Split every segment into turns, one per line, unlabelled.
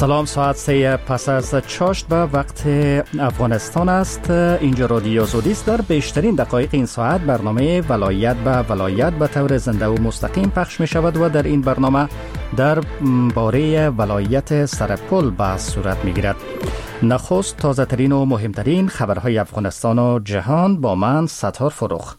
سلام، ساعت 3 پس از چاشت به وقت افغانستان است. اینجا رادیو زودی است. در بیشترین دقایق این ساعت برنامه ولایت به ولایت به طور زنده و مستقیم پخش می شود و در این برنامه در باره ولایت سرپل بحث صورت می گیرد. نخست تازه ترین و مهمترین خبرهای افغانستان و جهان با من ستار فروخ.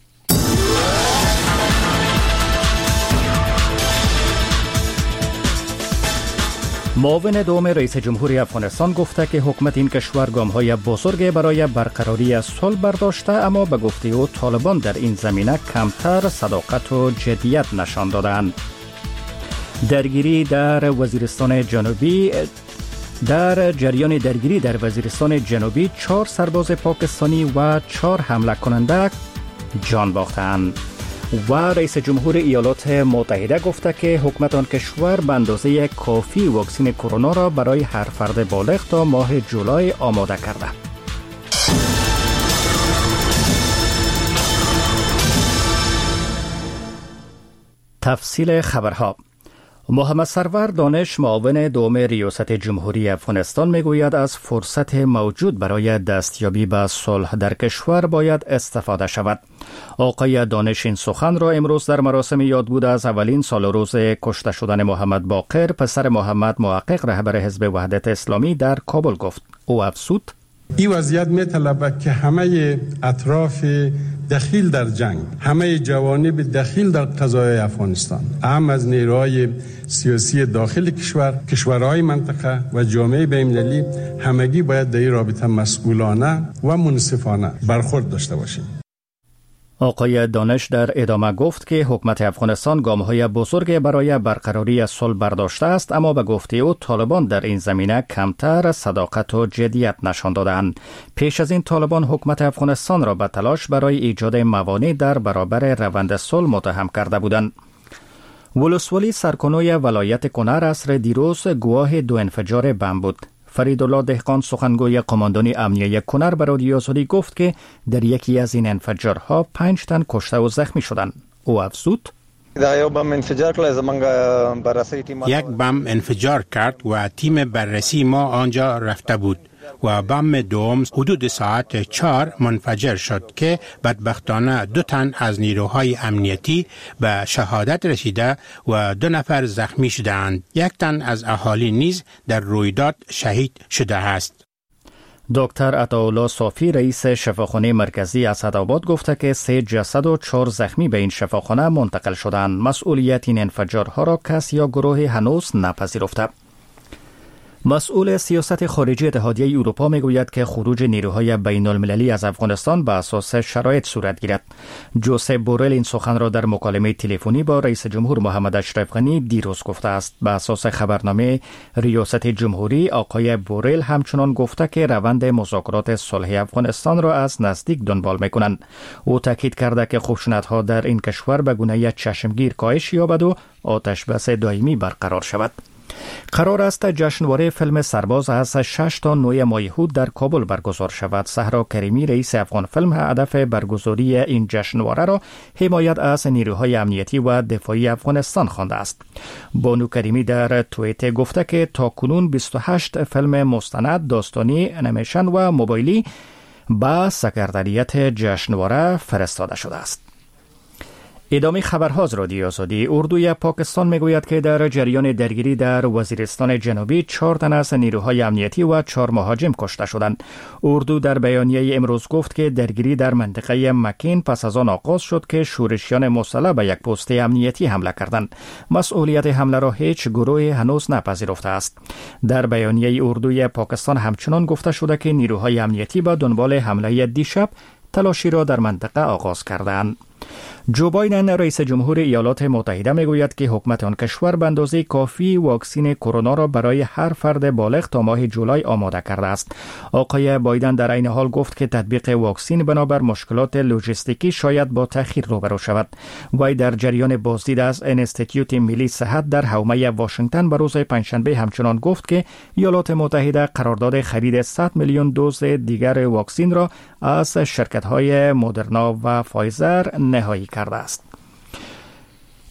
معاون دوم رئیس جمهوری افغانستان گفته که حکومت این کشور گام‌های بزرگ برای برقراری صلح برداشته، اما به گفته او طالبان در این زمینه کمتر صداقت و جدیت نشان دادند. درگیری در وزیرستان جنوبی در جریان درگیری در وزیرستان جنوبی 4 سرباز پاکستانی و 4 حمله کننده جان باختند. و رئیس جمهور ایالات متحده گفته که حکومت آن کشور به اندازه کافی واکسن کرونا را برای هر فرد بالغ تا ماه جولای آماده کرده. تفصیل خبرها. محمد سرور دانش، معاون دوم ریاست جمهوری افغانستان میگوید از فرصت موجود برای دستیابی به صلح در کشور باید استفاده شود. آقای دانش این سخن را امروز در مراسم یادبود از اولین سال روز کشته شدن محمد باقر، پسر محمد محقق رهبر حزب وحدت اسلامی، در کابل گفت. او افزود:
این وضعیت می‌طلبد که همه اطراف دخیل در جنگ، همه جوانب دخیل در قضای افغانستان، اهم از نیروهای سیاسی داخل کشور، کشورهای منطقه و جامعه بین‌المللی، همگی باید در این رابطه مسئولانه و منصفانه برخورد داشته باشیم.
آقای دانش در ادامه گفت که حکومت افغانستان گام‌های بزرگ برای برقراری صلح برداشته است، اما به گفته او طالبان در این زمینه کمتر صداقت و جدیت نشان دادند. پیش از این طالبان حکومت افغانستان را به تلاش برای ایجاد موانع در برابر روند صلح متهم کرده بودند. ولسوالی سرکنوی ولایت کنر عصر دیروز گواه 2 انفجار بم بود. فریدالله دهقان، سخنگوی قماندانی امنیه کنر، به رادیو آزادی گفت که در یکی از این انفجارها 5 تن کشته و زخمی شدند. او افزود:
یک بم انفجار کرد و تیم بررسی ما آنجا رفته بود و بم دوم حدود ساعت 4 منفجر شد که بدبختانه 2 تن از نیروهای امنیتی به شهادت رسیده و 2 نفر زخمی شدند. 1 تن از اهالی نیز در رویداد شهید شده است.
دکتر عطاالله صافی، رئیس شفاخانه مرکزی اسدآباد، گفته که 3 جسد و 4 زخمی به این شفاخانه منتقل شدند. مسئولیت این انفجارها را کس یا گروه هنوز نپذیرفته. مسئول سیاست خارجی اتحادیه اروپا میگوید که خروج نیروهای بین المللی از افغانستان به اساس شرایط صورت گیرد. جوزپ بورل این سخن را در مکالمه تلفنی با رئیس جمهور محمد اشرف غنی دیروز گفته است. به اساس خبرنامه ریاست جمهوری، آقای بورل همچنان گفته که روند مذاکرات صلح افغانستان را از نزدیک دنبال میکنند. او تاکید کرده که خشونت‌ها در این کشور به گونه چشمگیر کاهش یابد و آتش بس دائمی برقرار شود. قرار است جشنواره فیلم سرباز از 6 تا 9 ماه در کابل برگزار شود. صحرا کریمی، رئیس افغان فیلم، هدف برگزاری این جشنواره را حمایت از نیروهای امنیتی و دفاعی افغانستان خوانده است. بانو کریمی در توییتر گفته که تاکنون 28 فیلم مستند، داستانی، انیمیشن و موبایلی به سکرتریت جشنواره فرستاده شده است. ادامه خبرها از رادیو آزادی. اردوی پاکستان میگوید که در جریان درگیری در وزیرستان جنوبی 4 تن از نیروهای امنیتی و 4 مهاجم کشته شدند. اردو در بیانیه امروز گفت که درگیری در منطقه مکین پس از آن آغاز شد که شورشیان مسلح به یک پست امنیتی حمله کردند. مسئولیت حمله را هیچ گروه هنوز نپذیرفته است. در بیانیه اردوی پاکستان همچنان گفته شده که نیروهای امنیتی به دنبال حمله دیشب تلاشی را در منطقه آغاز کردند. جو بایدن، رئیس جمهور ایالات متحده، میگوید که حکومت آن کشور به اندازه کافی واکسن کرونا را برای هر فرد بالغ تا ماه جولای آماده کرده است. آقای بایدن در عین حال گفت که تطبیق واکسن بنابر مشکلات لوجستیکی شاید با تأخیر روبرو شود. وی در جریان بازدید از انستیتیوت ملی صحت در حومه واشنگتن به روز پنجشنبه همچنان گفت که ایالات متحده قرارداد خرید 100 میلیون دوز دیگر واکسن را از شرکت‌های مدرنا و فایزر نهایی کرده است.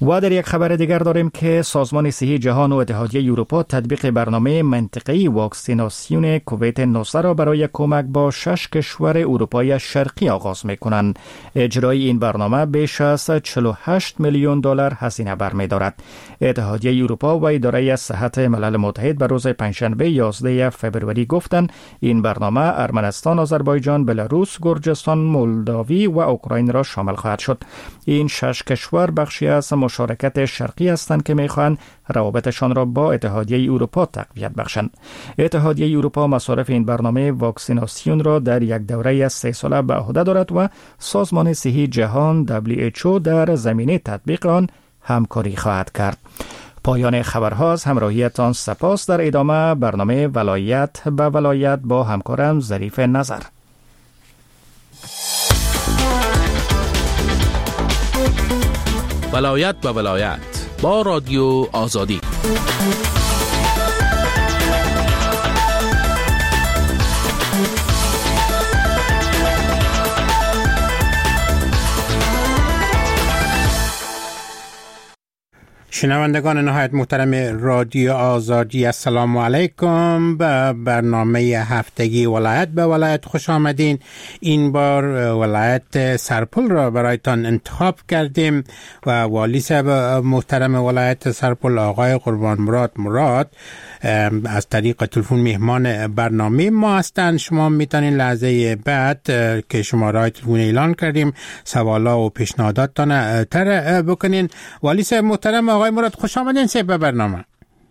و در یک خبر دیگر داریم که سازمان صحی جهان و اتحادیه اروپا تطبیق برنامه منطقه‌ای واکسیناسیون کووید 19 را برای کمک با 6 کشور اروپای شرقی آغاز می‌کنند. اجرای این برنامه بیش از 48 میلیون دلار هزینه برمی‌دارد. اتحادیه اروپا و اداره صحت ملل متحد به روز پنجشنبه 11 فوریه گفتند این برنامه ارمنستان، آذربایجان، بلاروس، گرجستان، مولداوی و اوکراین را شامل خواهد شد. این 6 کشور بخشی از مشارکت شرقی هستند که می‌خواهند روابطشان را با اتحادیه اروپا تقویت بخشند. اتحادیه اروپا مصارف این برنامه واکسیناسیون را در یک دوره 3 ساله به عهده دارد و سازمان صحی جهان WHO در زمینه تطبیق آن همکاری خواهد کرد. پایان خبرها از همراهیتان سپاس. در ادامه برنامه ولایت به ولایت با همکارم ظریف نظر.
ولایت به ولایت با رادیو آزادی.
شنوندگان نهایت محترم رادیو آزادی، السلام علیکم. به برنامه هفتگی ولایت به ولایت خوش آمدین. این بار ولایت سرپل را برایتان انتخاب کردیم و والی صاحب محترم ولایت سرپل آقای قربان مراد از طریق تلفن مهمان برنامه ما هستند. شما میتونین لحظه بعد که شماره تلفن اعلان کردیم سوالا و پیشنهاداتتان طرح بکنین. والی صاحب محترم آقای مراد خوش آمدین به برنامه.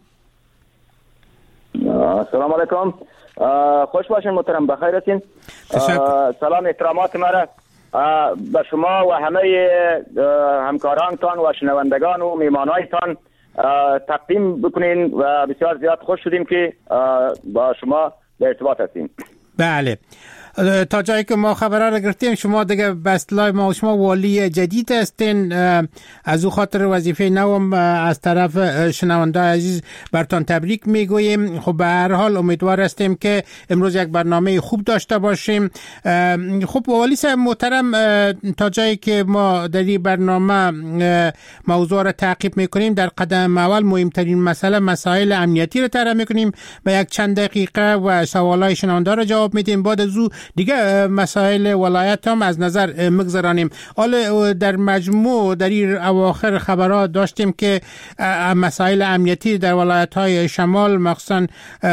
سلام علیکم، خوش باشین محترم، بخیر هستین. سلام احترامات مرا به شما و همه همکارانتان و شنوندگان و میمانایتان تقدیم بکنین و بسیار زیاد خوش شدیم که با شما در ارتباط هستیم.
بله، تا جایی که ما خبرها را گرفتیم شما دیگه بستلای ما و شما والی جدید هستین. از او خاطر وظیفه نوم از طرف شنونده عزیز برتان تبریک میگوییم. خب به هر حال امیدوار هستیم که امروز یک برنامه خوب داشته باشیم. خب والی صاحب محترم، تا جایی که ما در این برنامه موضوع را تعقیب میکنیم، در قدم اول مهمترین مسائل امنیتی را طرح میکنیم و یک چند دقیقه و سوالای شنونده را جواب میدیم. بعد از او دیگه مسائل ولایت هم از نظر مگذرانیم. حالا در مجموع در این اواخر خبرات داشتیم که مسائل امنیتی در ولایت‌های شمال مخصوصا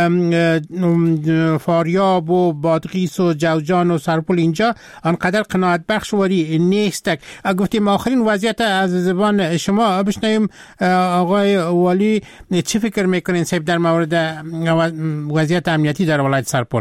فاریاب و بادغیس و جوزجان و سرپل اینجا آنقدر قناعت بخش وری نیست. گفتیم آخرین وضعیت از زبان شما بشنویم. آقای والی چی فکر میکنین صاحب در مورد وضعیت امنیتی در ولایت سرپل؟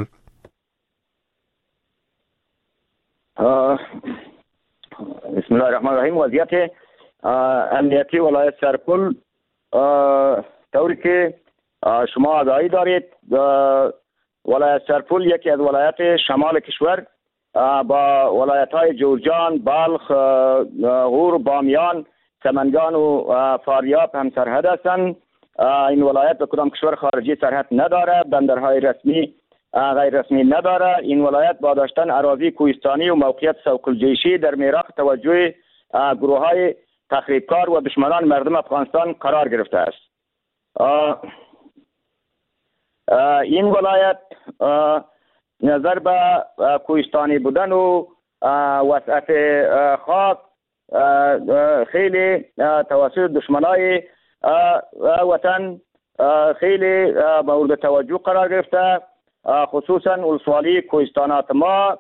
بسم الله الرحمن الرحیم. وضعیت امنیتی ولایت سرپل طوری که شما آگاهی دارید، ولایت سرپل یکی از ولایت شمال کشور با ولایت‌های جوزجان، بلخ، غور، بامیان، سمنگان و فاریاب هم سرحد هستند. این ولایت به کدام کشور خارجی سرحد نداره، بندرهای رسمی غیر رسمی نداره. این ولایت با داشتن اراضی کوهستانی و موقعیت سوق الجیشی در میراث توجه گروه‌های تخریبکار و دشمنان مردم افغانستان قرار گرفته است. این ولایت نظر به کوهستانی بودن و وسعت خاک خیلی توسط دشمنای وطن خیلی مورد توجه قرار گرفته، خصوصا ولسوالی کوهستانات ما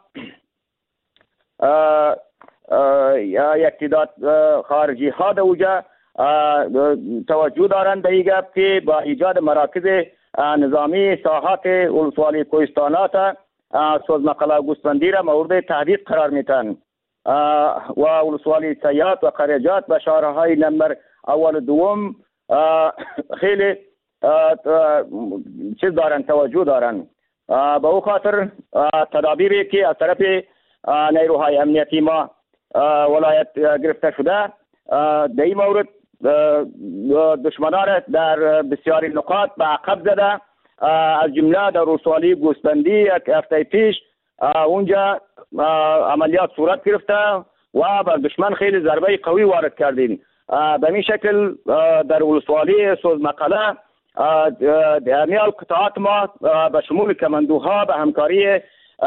یک تعداد خارجی ها در اوجا توجه دارند به این گپ که با ایجاد مراکز نظامی ساحات ولسوالی کوهستانات سوزمقلا گوسفندی را مورد تهدید قرار میتن و ولسوالی سیات و قریجات و شهرهای نمبر اول و دوم خیلی چیز دارن، توجه دارن. به او خاطر تدابیری که از طرف نیروهای امنیتی ما ولایت گرفته شده در این مورد دشمنان در بسیاری نقاط به عقب زده، از جمله در ولسوالی گوسفندی یک هفته پیش اونجا عملیات صورت گرفته و بر دشمن خیلی ضربه قوی وارد کردیم. به این شکل در ولسوالی سوزمقاله جميع القطاعات ما به شمول کماندوها به همکاری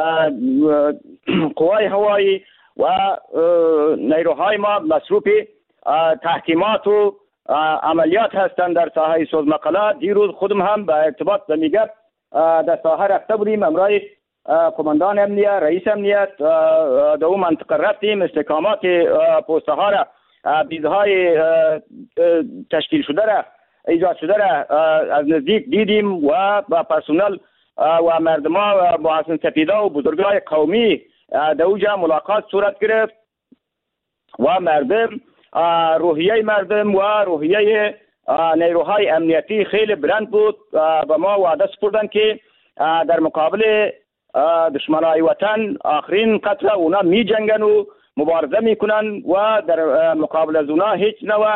قوای هوایی و نیروهای ما مصروف تحکیمات و عملیات هستند در ساحه سوزمقاله. دیروز خودم هم به ارتباط به میگب در ساحه رفته بودیم، امرای قماندان امنیت، رئیس امنیت در اون منطقه رفتیم، استحکامات پوسته ها را، بیزهای تشکیل شده را، ایجاد شده را از نزدیک دیدیم و با پرسنل و مردمان و محسن سپیده و بزرگای قومی در اوجا ملاقات صورت گرفت و مردم روحیه مردم و روحیه نیروهای امنیتی خیلی بلند بود و ما وعده سپردن که در مقابل دشمنای وطن آخرین قطره اونا می جنگن و مبارزه می کنن و در مقابل از اونا هیچ نوع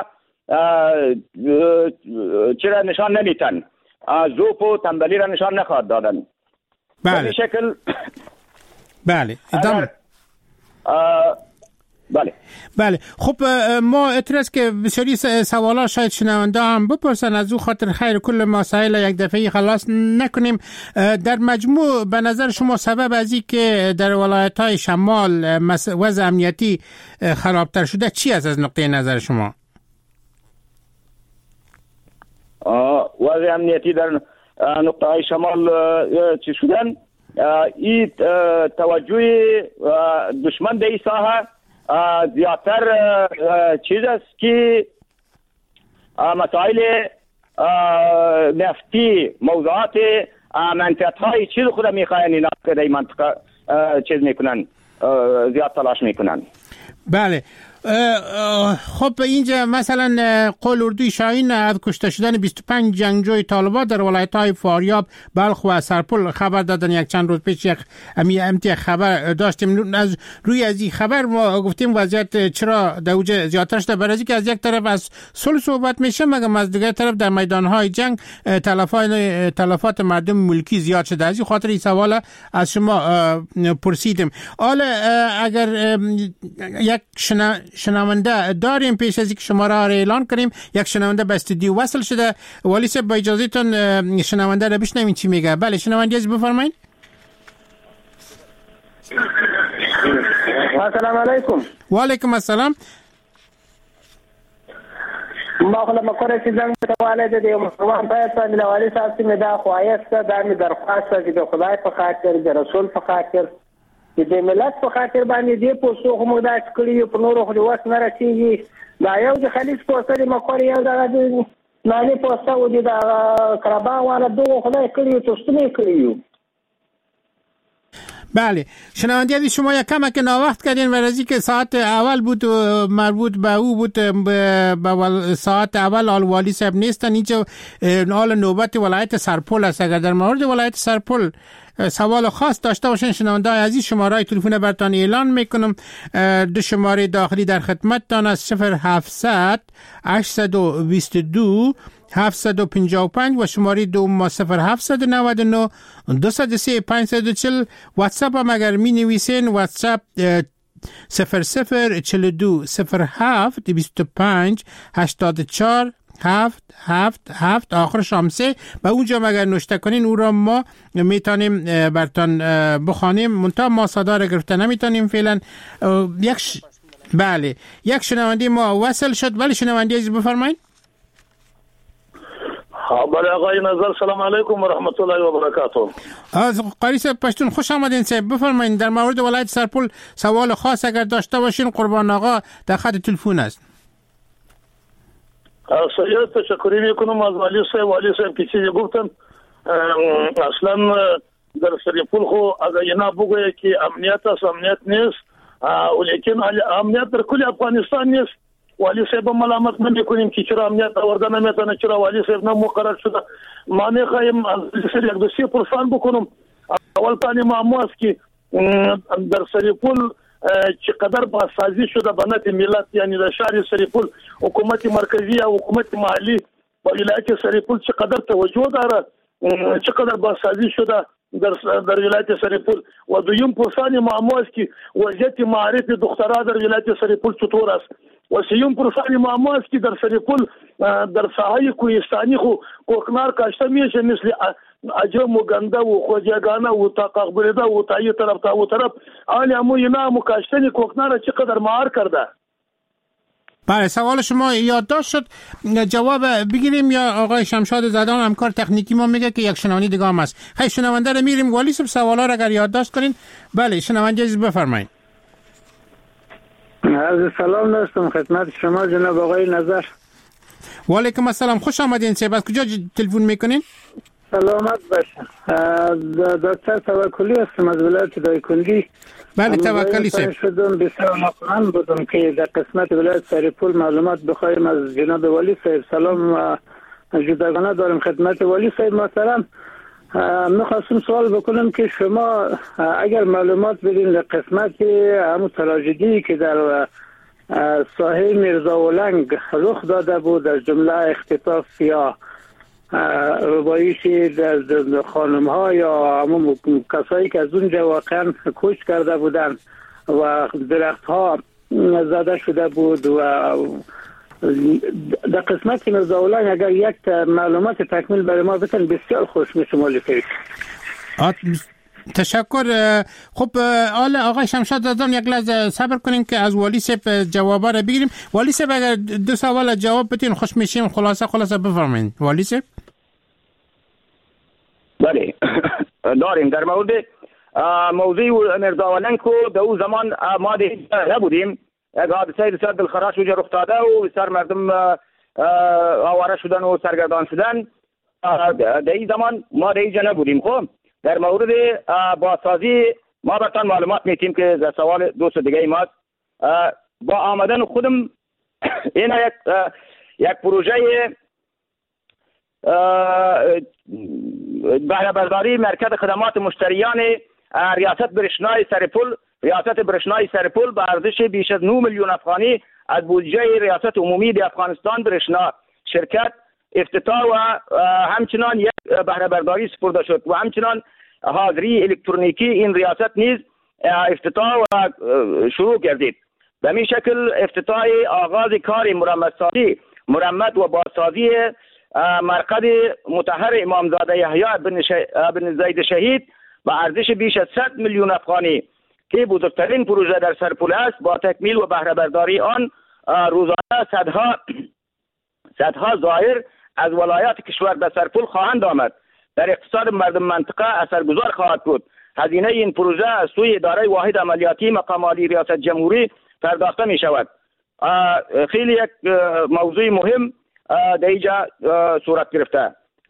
چرا نشان نمیتن، ذوق و تنبلی را نشان نخواهد دادن.
بله.
به شکل
بله ادامه.
بله
خب ما اعتراض که بسیاری سوالا شاید شنونده هم بپرسن، از او خاطر خیر کل مسائل یک دفعی خلاص نکنیم. در مجموع به نظر شما سبب از این که در ولایت‌های شمال وضع امنیتی خرابتر شده چی است از نقطه نظر شما؟
وضع امنیتی در نقطه های شمال چی شدن؟ این توجه دشمن به این ساحه زیادتر چیز است که مسائل نفتی، موضوعات منطقه های چیز خود میخواین اینا که در این منطقه چیز میکنن، زیاد تلاش میکنن.
بله. خب اینجا مثلا قول اردوی شاهین از کشته شدن 25 جنگجوی طالبان در ولایت‌های فاریاب، بلخ و سرپل خبر دادن. یک چند روز پیش یک امتی خبر داشتیم. از روی از این خبر ما گفتیم وضعیت چرا در اوج زیادتر شده، برای اینکه از یک طرف از صلح صحبت میشه مگر از دیگر طرف در میدان‌های جنگ تلفات مردم ملکی زیاد شده. از این خاطر این سوال از شما پرسیدم. حالا اگر یک شنونده داریم پیش از اینکه شماره را اعلان کنیم، یک شنونده به استودیو وصل شده. والی صاحب با اجازهتون شنونده را بشنویم چی میگه. بله شنونده از بفرمایید.
السلام علیکم.
و علیکم السلام.
ما خلا مکره چې زنګ ته والد دې مسلمان باید باندې والی صاحب چې مدا خوایست دا می درخواست چې د خدای په خاطر د رسول په خاطر د ملت په خاطر باندې دې پوسټو خو موږ دا کړی په نورو خو وس نه رسیږي. دا یو د خلیج پوسټ د مکره یو د نانی پوسټ و دي دا کربا والا دوه خدای کړی ته ستنه کړیو.
بله شنونده عزیز شما یک کمک ناوقت کردین و رازی که ساعت اول بود و مربوط به او بود، به ساعت اول آل والی صاحب نیستن. اینجا آل نوبت ولایت سرپل است. اگر در مورد ولایت سرپل سوال خاص داشته باشین شنونده عزیز شماره تلفن برتان اعلان میکنم. دو شماره داخلی در خدمتتان است: 0700 822 755 و شماره دوم 0799 203 540. واتساپ هم اگر می نویسین واتساپ 0042 07 25 84 7 آخرش هم 3 و اونجا مگر نوشته کنین او را ما میتونیم برتان بخوانیم. منتها ما صدا را گرفته نمیتونیم فعلا. بله یک شنونده ما وصل شد. ولی شنونده عزیز بفرمایید.
بله آقای نظر سلام علیکم و رحمت الله و برکاته.
از قاری صاحب پشتون خوش آمدین صاحب. بفرمایید در مورد ولایت سرپل سوال خاص اگر داشته باشین قربان آقا در خط تلفن است.
سید تشکری میکنم از والی صاحب که چیزی گفتن. اصلا در سرپل خو اگر اینا بگویه که امنیت است امنیت نیست، ولیکن امنیت در کل افغانستان نیست. والی صاحب ملامت نمیکنیم که چرا امنیت آورده نمیتونه، چرا والی صاحب مقرر شده. ما نخواهیم از یک دوسیه پرسان بکنم. اول پانی معمو است که در سرپل چقدر بازسازی شده به نفع ملت، یعنی در شهر سرپل حکومت مرکزی و حکومت محلی با ولایت سرپل چقدر توجه داره، چقدر بازسازی شده در ولایت سرپل. و دویم پرسان معمو است که وضعیت معارف دخترها در ولایت سرپل چطور است. و سیوم پر سر معما است که در سرپل در ساحه کوهستانی خو کوکنار کاشته میشه مثل عجم و گنده و خوجگانه و تاقاق بریده و تایی طرف تا و طرف آلی همو اینا همو کاشتن کوکنار چقدر مهار کرده.
بله سوال شما یادداشت شد، جواب بگیریم یا آقای شمشاد زدان همکار تکنیکی ما میگه که یک شنونده دیگه هم هست. خیلی شنونده رو میریم. والی صاحب سوالا رو اگر یادداشت کنین. بله شنونده عزیز بفرمایید.
عرض سلام داشتم خدمت شما جناب آقای نظر.
و علیکم السلام، خوش آمدین. سه از کجا تلفن میکنین؟
سلامت باشین. دکتر توکلی هستم از ولایت دایکنډي.
بله توکلی صاحب.
شدم بسیار مطمئن بودم که در قسمت ولایت سرپل معلومات بخوایم از جناب والی صاحب. سلام جداگانه دارم خدمت والی صاحب محترم. میخواستم سوال بکنم که شما اگر معلومات بدین در قسمت همون تراژدی که در ساحل میرزاولنگ رخ داده بود، در جمله اختطاف یا ربایشی در خانم ها یا همون کسایی که از اونجا واقعا کوچ کرده بودن و درخت ها زده شده بود و در قسمت میرزاولنگ اگر یک معلومات تکمیل برای ما بتن بسیار خوش میشه مالی فکر.
تشکر. خب آقای شمشاد زدان یک لحظه صبر کنین که از والی صاحب جوابا رو بگیریم. والی صاحب اگر دو سوال جواب بدین خوش میشیم. خلاصه بفرمایید والی صاحب.
بله داریم. در مورد موضوع میرزاولنگ کو در اون زمان ما نبودیم. یک حادثه بسیار دلخراش اونجا رخ داده و بسیار مردم آواره شدن و سرگردان شدن. در این زمان ما در اینجا نبودیم. خب در مورد بازسازی ما براتون معلومات میتیم که در سوال دوست دیگه ماست. با آمدن خودم این یک پروژه بهره برداری مرکز خدمات مشتریان ریاست برشنای سرپل به ارزش بیش از 9 میلیون افغانی از بودجه ریاست عمومی د افغانستان برشنا شرکت افتتاح و همچنان یک بهره برداری سپرده شد و همچنان حاضری الکترونیکی این ریاست نیز افتتاح و شروع گردید. به این شکل افتتاح آغاز کار مرمت و بازسازی مرکز مطهر امامزاده یحیی بن زید شهید به ارزش بیش از 100 میلیون افغانی که بزرگترین پروژه در سرپل است، با تکمیل و بهره برداری آن روزانه صدها زائر از ولایات کشور به سرپل خواهند آمد. در اقتصاد مردم منطقه اثرگذار خواهد بود. هزینه این پروژه از سوی اداره واحد عملیاتی مقام عالی ریاست جمهوری پرداخته می شود. خیلی یک موضوع مهم در اینجا صورت گرفته.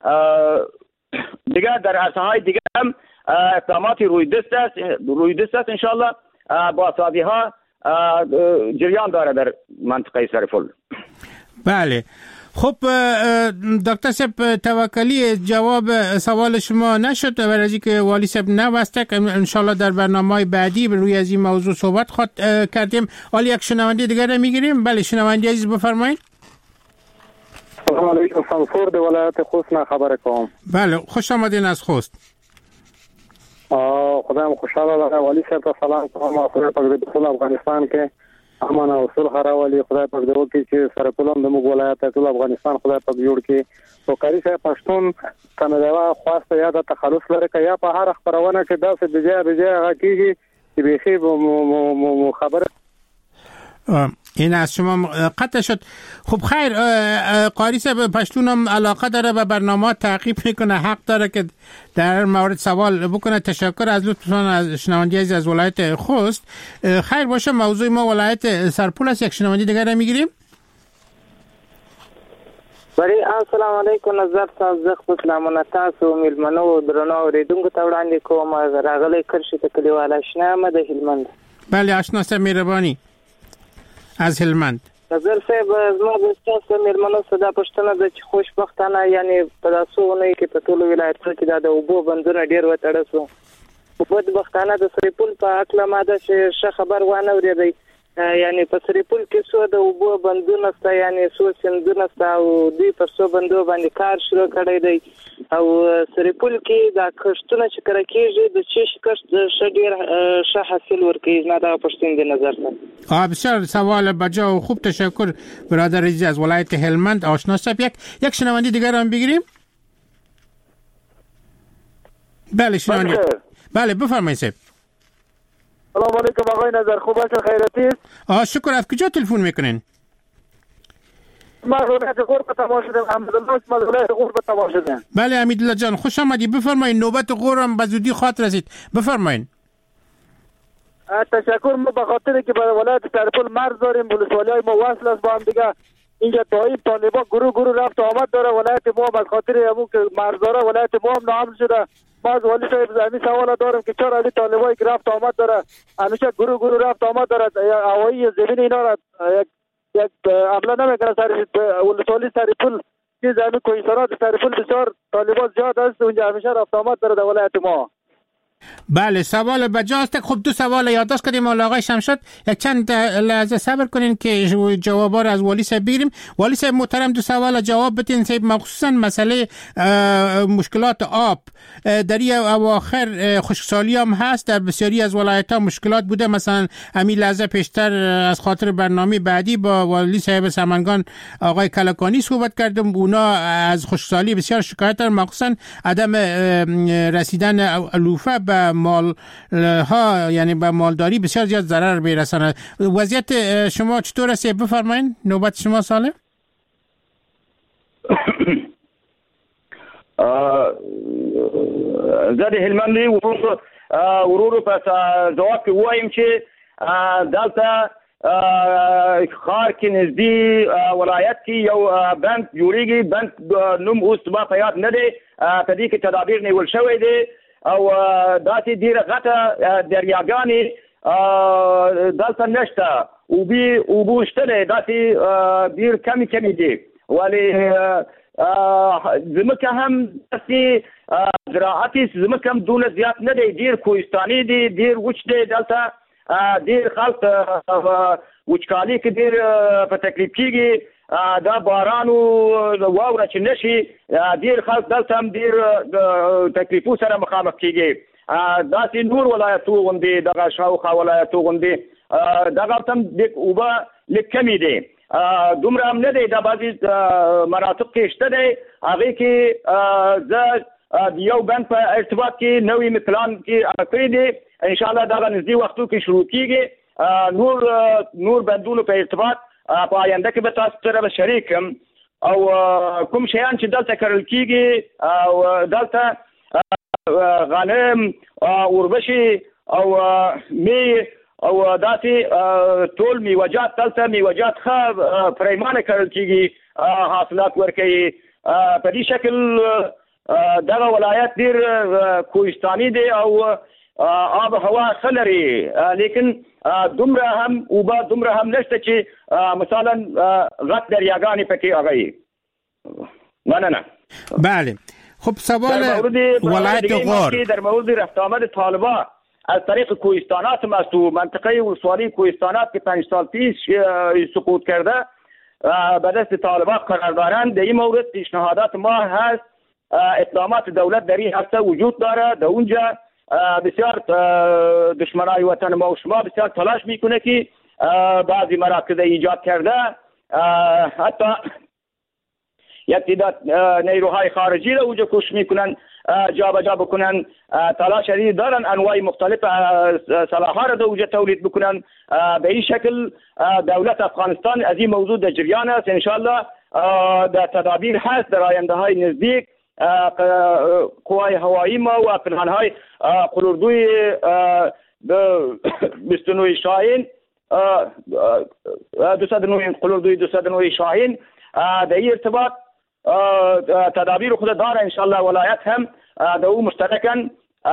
دیگر در عرصه‌های دیگر هم اقداماتی روی دست است انشالله. بازسازی ها جریان داره در منطقه سرپل.
بله خب دکتر صاحب توکلی جواب سوال شما نشد برای که والی صاحب نوسته که انشالله در برنامه‌های بعدی روی از این موضوع صحبت کردیم. حالا یک شنونده دیگر رو میگیریم. بله شنونده عزیز بفرمایید.
سلام علیکم. سانفور د ولایت خوست نه خبر کوم.
بله خوش آمدین از خوست.
خدایم خوشحاله ده. والی صاحب ته سلام کوم. خدای پاک د ټول افغانستان کې امن او صلح راولي. خدای پاک دې وکړي چې سرپل هم د موږ ولایت ټول افغانستان خدای پاک جوړ کړي. او کاری صاحب پښتون کنه خواسته یا د تخلص لري که یا په هر خبرونه کې داسې بجای هغه کیږي چې بيخي خبره
این از شما قطع شد. خب خیر قاری صاحب پشتون هم علاقه داره به برنامه تعقیب میکنه، حق داره که در مورد سوال بکنه. تشکر از لطفتان از شنونده عزیز از ولایت خوست. خیر باشه موضوع ما ولایت سرپل است. یک شنونده دیگر رو میگیریم.
بری السلام علیکم. نظر صاحب زه خپل سلامونه تاسو میلمنو درنو اوریدونکو ته وړاندې کوم. راغلی کرشي ته کلیوال آشنا مده هلمند.
بله آشنا صاحب مهرباني از هلمند.
نظر صاحب زما د تاسو میلمنو صدا پښتنه د خوشبختانه یعنی په تاسو نه کې په ټولو ولایتونو کې د اوبو بندونه ډیر وټړل شو. په بدبختانه د سرپل په اکله ماده ش خبر وانه ورېدی یعنی په سریپول کې څو د اوبو بندونه سته، یعنی څو سیندونه سته او دوی په څو بندو باندې کار شروع کړی دی او سریپول کې دا کښتونه چې کړه کېږي د چیش کښت ښه ډېر ښه حاصل ورکوي. زما دا پوښتنه د نظر سره.
بسیار سوال بجا و خوب. تشکر برادر عزیز از ولایت هلمند. آشنا صاحب یک شنونده دیگر هم بگیریم. بله شنونده. بله بفرمایید صاحب.
سلام علیکم آقای نظر، خوب هستین؟ خیراتی؟
شکر. از کجا تلفن میکنین؟
ما ولایت غور به تماس شدم. احمدالله اسم ولایت غور به تماس شدم.
بله امیدالله جان خوش آمدید. بفرمایید. نوبت غور هم به زودی خاطر رسید. بفرمایید.
تشکر. ما به خاطر که به ولایت سرپل مرز داریم، ولسوالی‌های ما وصل است با هم دیگه. اینجا دائم طالبان گروه رفت آمد داره. ولایت ما از خاطر همون که مرز داره ولایت ما هم ناامن شده. ما از ولی صاحب زمین سوال دارم که چرا علی طالبای رفت آمد داره، همیشه گروه رفت آمد داره، هوایی زمین اینا را یک عمله نمیکنه. ولسوالی سرپل که زمین کوهستانات سرپل بسیار طالبان زیاد است، اونجا همیشه رفت آمد داره در ولایت ما.
بله سوال بجاست. خب دو سوال یادداشت کردیم آقای شمشاد. یک چند لحظه صبر کنین که جوابا رو از والی صاحب بگیریم. والی صاحب محترم دو سوال جواب بدین صاحب، مخصوصا مسئله مشکلات آب در این اواخر خشکسالی هم هست در بسیاری از ولایت ها مشکلات بوده. مثلا همین لحظه پیشتر از خاطر برنامه بعدی با والی صاحب سمنگان آقای کلکانی صحبت کردم. اونا از خشکسالی بسیار شکایت دارن، مخصوصا عدم رسیدن علوفه به مال ها، یعنی به مالداری بسیار زیاد ضرر برساند. وضعیت شما چطور است؟ بفرمایید. نوبت شما ساله.
زده هلمندی ورورو پس جواب که وایم چې دلته خار کې نزدې ولایت کې یو بند جوړیږي. بند نوم اوس ما په یاد نه دی، په دې کې تدابیر نیول شوی دی او داسې ډیره غټه دریاګانې دلته نشته. اوبه شته دی، داسې ډېر کمې دي، ولې ځمکه هم داسې زراعتي ځمکه هم دونه زیات نه دی، ډېر کوهستاني دی، ډېر وچ دی. دلته ډېر خلک وچکالي کې ډېر په تکلیف کېږي. دا باران او واوره چې نشي، ډېر خلک دلته هم ډېر تکلیفو سره مخامخ کېږي. داسې نور ولایتو غوندې دغه شاوخوا ولایتو غوندې دغه هم اوبه لږ کمې دي، دومره هم نه دی. دا بعضې مناطق کې شته دی، هغې کې زه د یو بند په ارتباط کې نوی پلان کې کړی دی. انشاءالله دغه نږدې وختو کې شروع کېږي. نور بندونو په ارتباط په آینده کې به تاسو سره به شریکم او کوم شیان چې دلته کرل کېږي او دلته غنم اوربشي او می او داسې ټول میوجات دلته میوجات ښه پریمانه کرل کېږي، حاصلات ورکوي. په دې شکل دغه ولایت ډېر کوهستاني دی او آب هوا ښه لري، لیکن دومره هم اوبه دومره هم نشته چې مثلا غټ دریاګانې پکې هغه. مننه.
بله خب سوال ولایت غور
در مورد رفت آمد طالبان از طریق کوهستانات هم است و منطقه ولسوالی کوهستانات که 5 سال پیش سقوط کرده به دست طالبان قرار دارند. در این مورد پیشنهادات ما هست، اقدامات دولت در این هسته وجود داره. در اونجا بسیار دشمنای وطن ما و شما بسیار تلاش میکنه که بعضی مراکز ایجاد کرده، حتی یک تعداد نیروهای خارجی را اونجا کوشش میکنن جابجا بکنن، تلاش شدید دارن انواع مختلف سلاح‌ها را اونجا تولید بکنن. به این شکل دولت افغانستان از این موضوع در جریان است. انشالله در تدابیر هست در آینده های نزدیک. قوای هوایی ما و پلان‌های قلوردوی 29 شاهین 209 قلوردوی 209 شاهین در این ارتباط تدابیر خود داره. انشالله ولایت هم در او مشترکن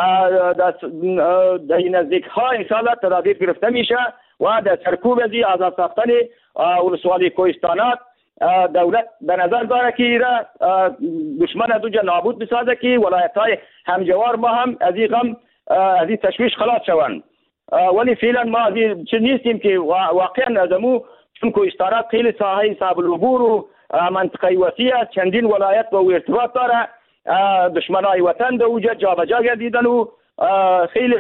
در این نزدیک ها انشالله تدابیر گرفته میشه و در سرکوب ازی آزاد ساختن ولسوالی کوهستانات دولت به نظر داره که ایره دشمن از اونجا نابود بسازه که ولایت های همجوار ما هم از این غم از این تشویش خلاص شوند. ولی فعلا ما چیز نیستیم که واقعا ازمو چون که اشتراک خیلی ساحه صاحب العبور و منطقه وسیع است، چندین ولایت با او ارتباط داره، دشمنای وطن در اوجا جابجا گردیدن و خیلی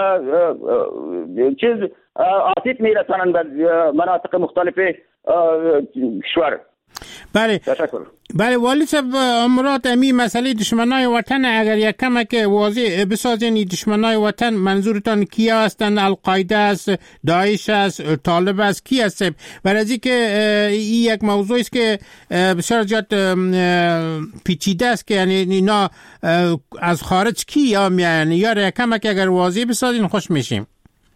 چیز آسیب میرسانند به مناطق مختلف کشور.
بله بله والی صاحب، مراد امی مسئله دشمنای وطن اگر یک کمک واضح بسازین، دشمنای وطن منظورتان کیا هستند؟ القاعده است، داعش است، طالب است، کی است؟ برای از اینکه این یک موضوعی است که بسیار زیاد پیچیده است که یعنی اینا از خارج کی یا میان، یا یک کمک اگر واضح بسازین خوش میشیم.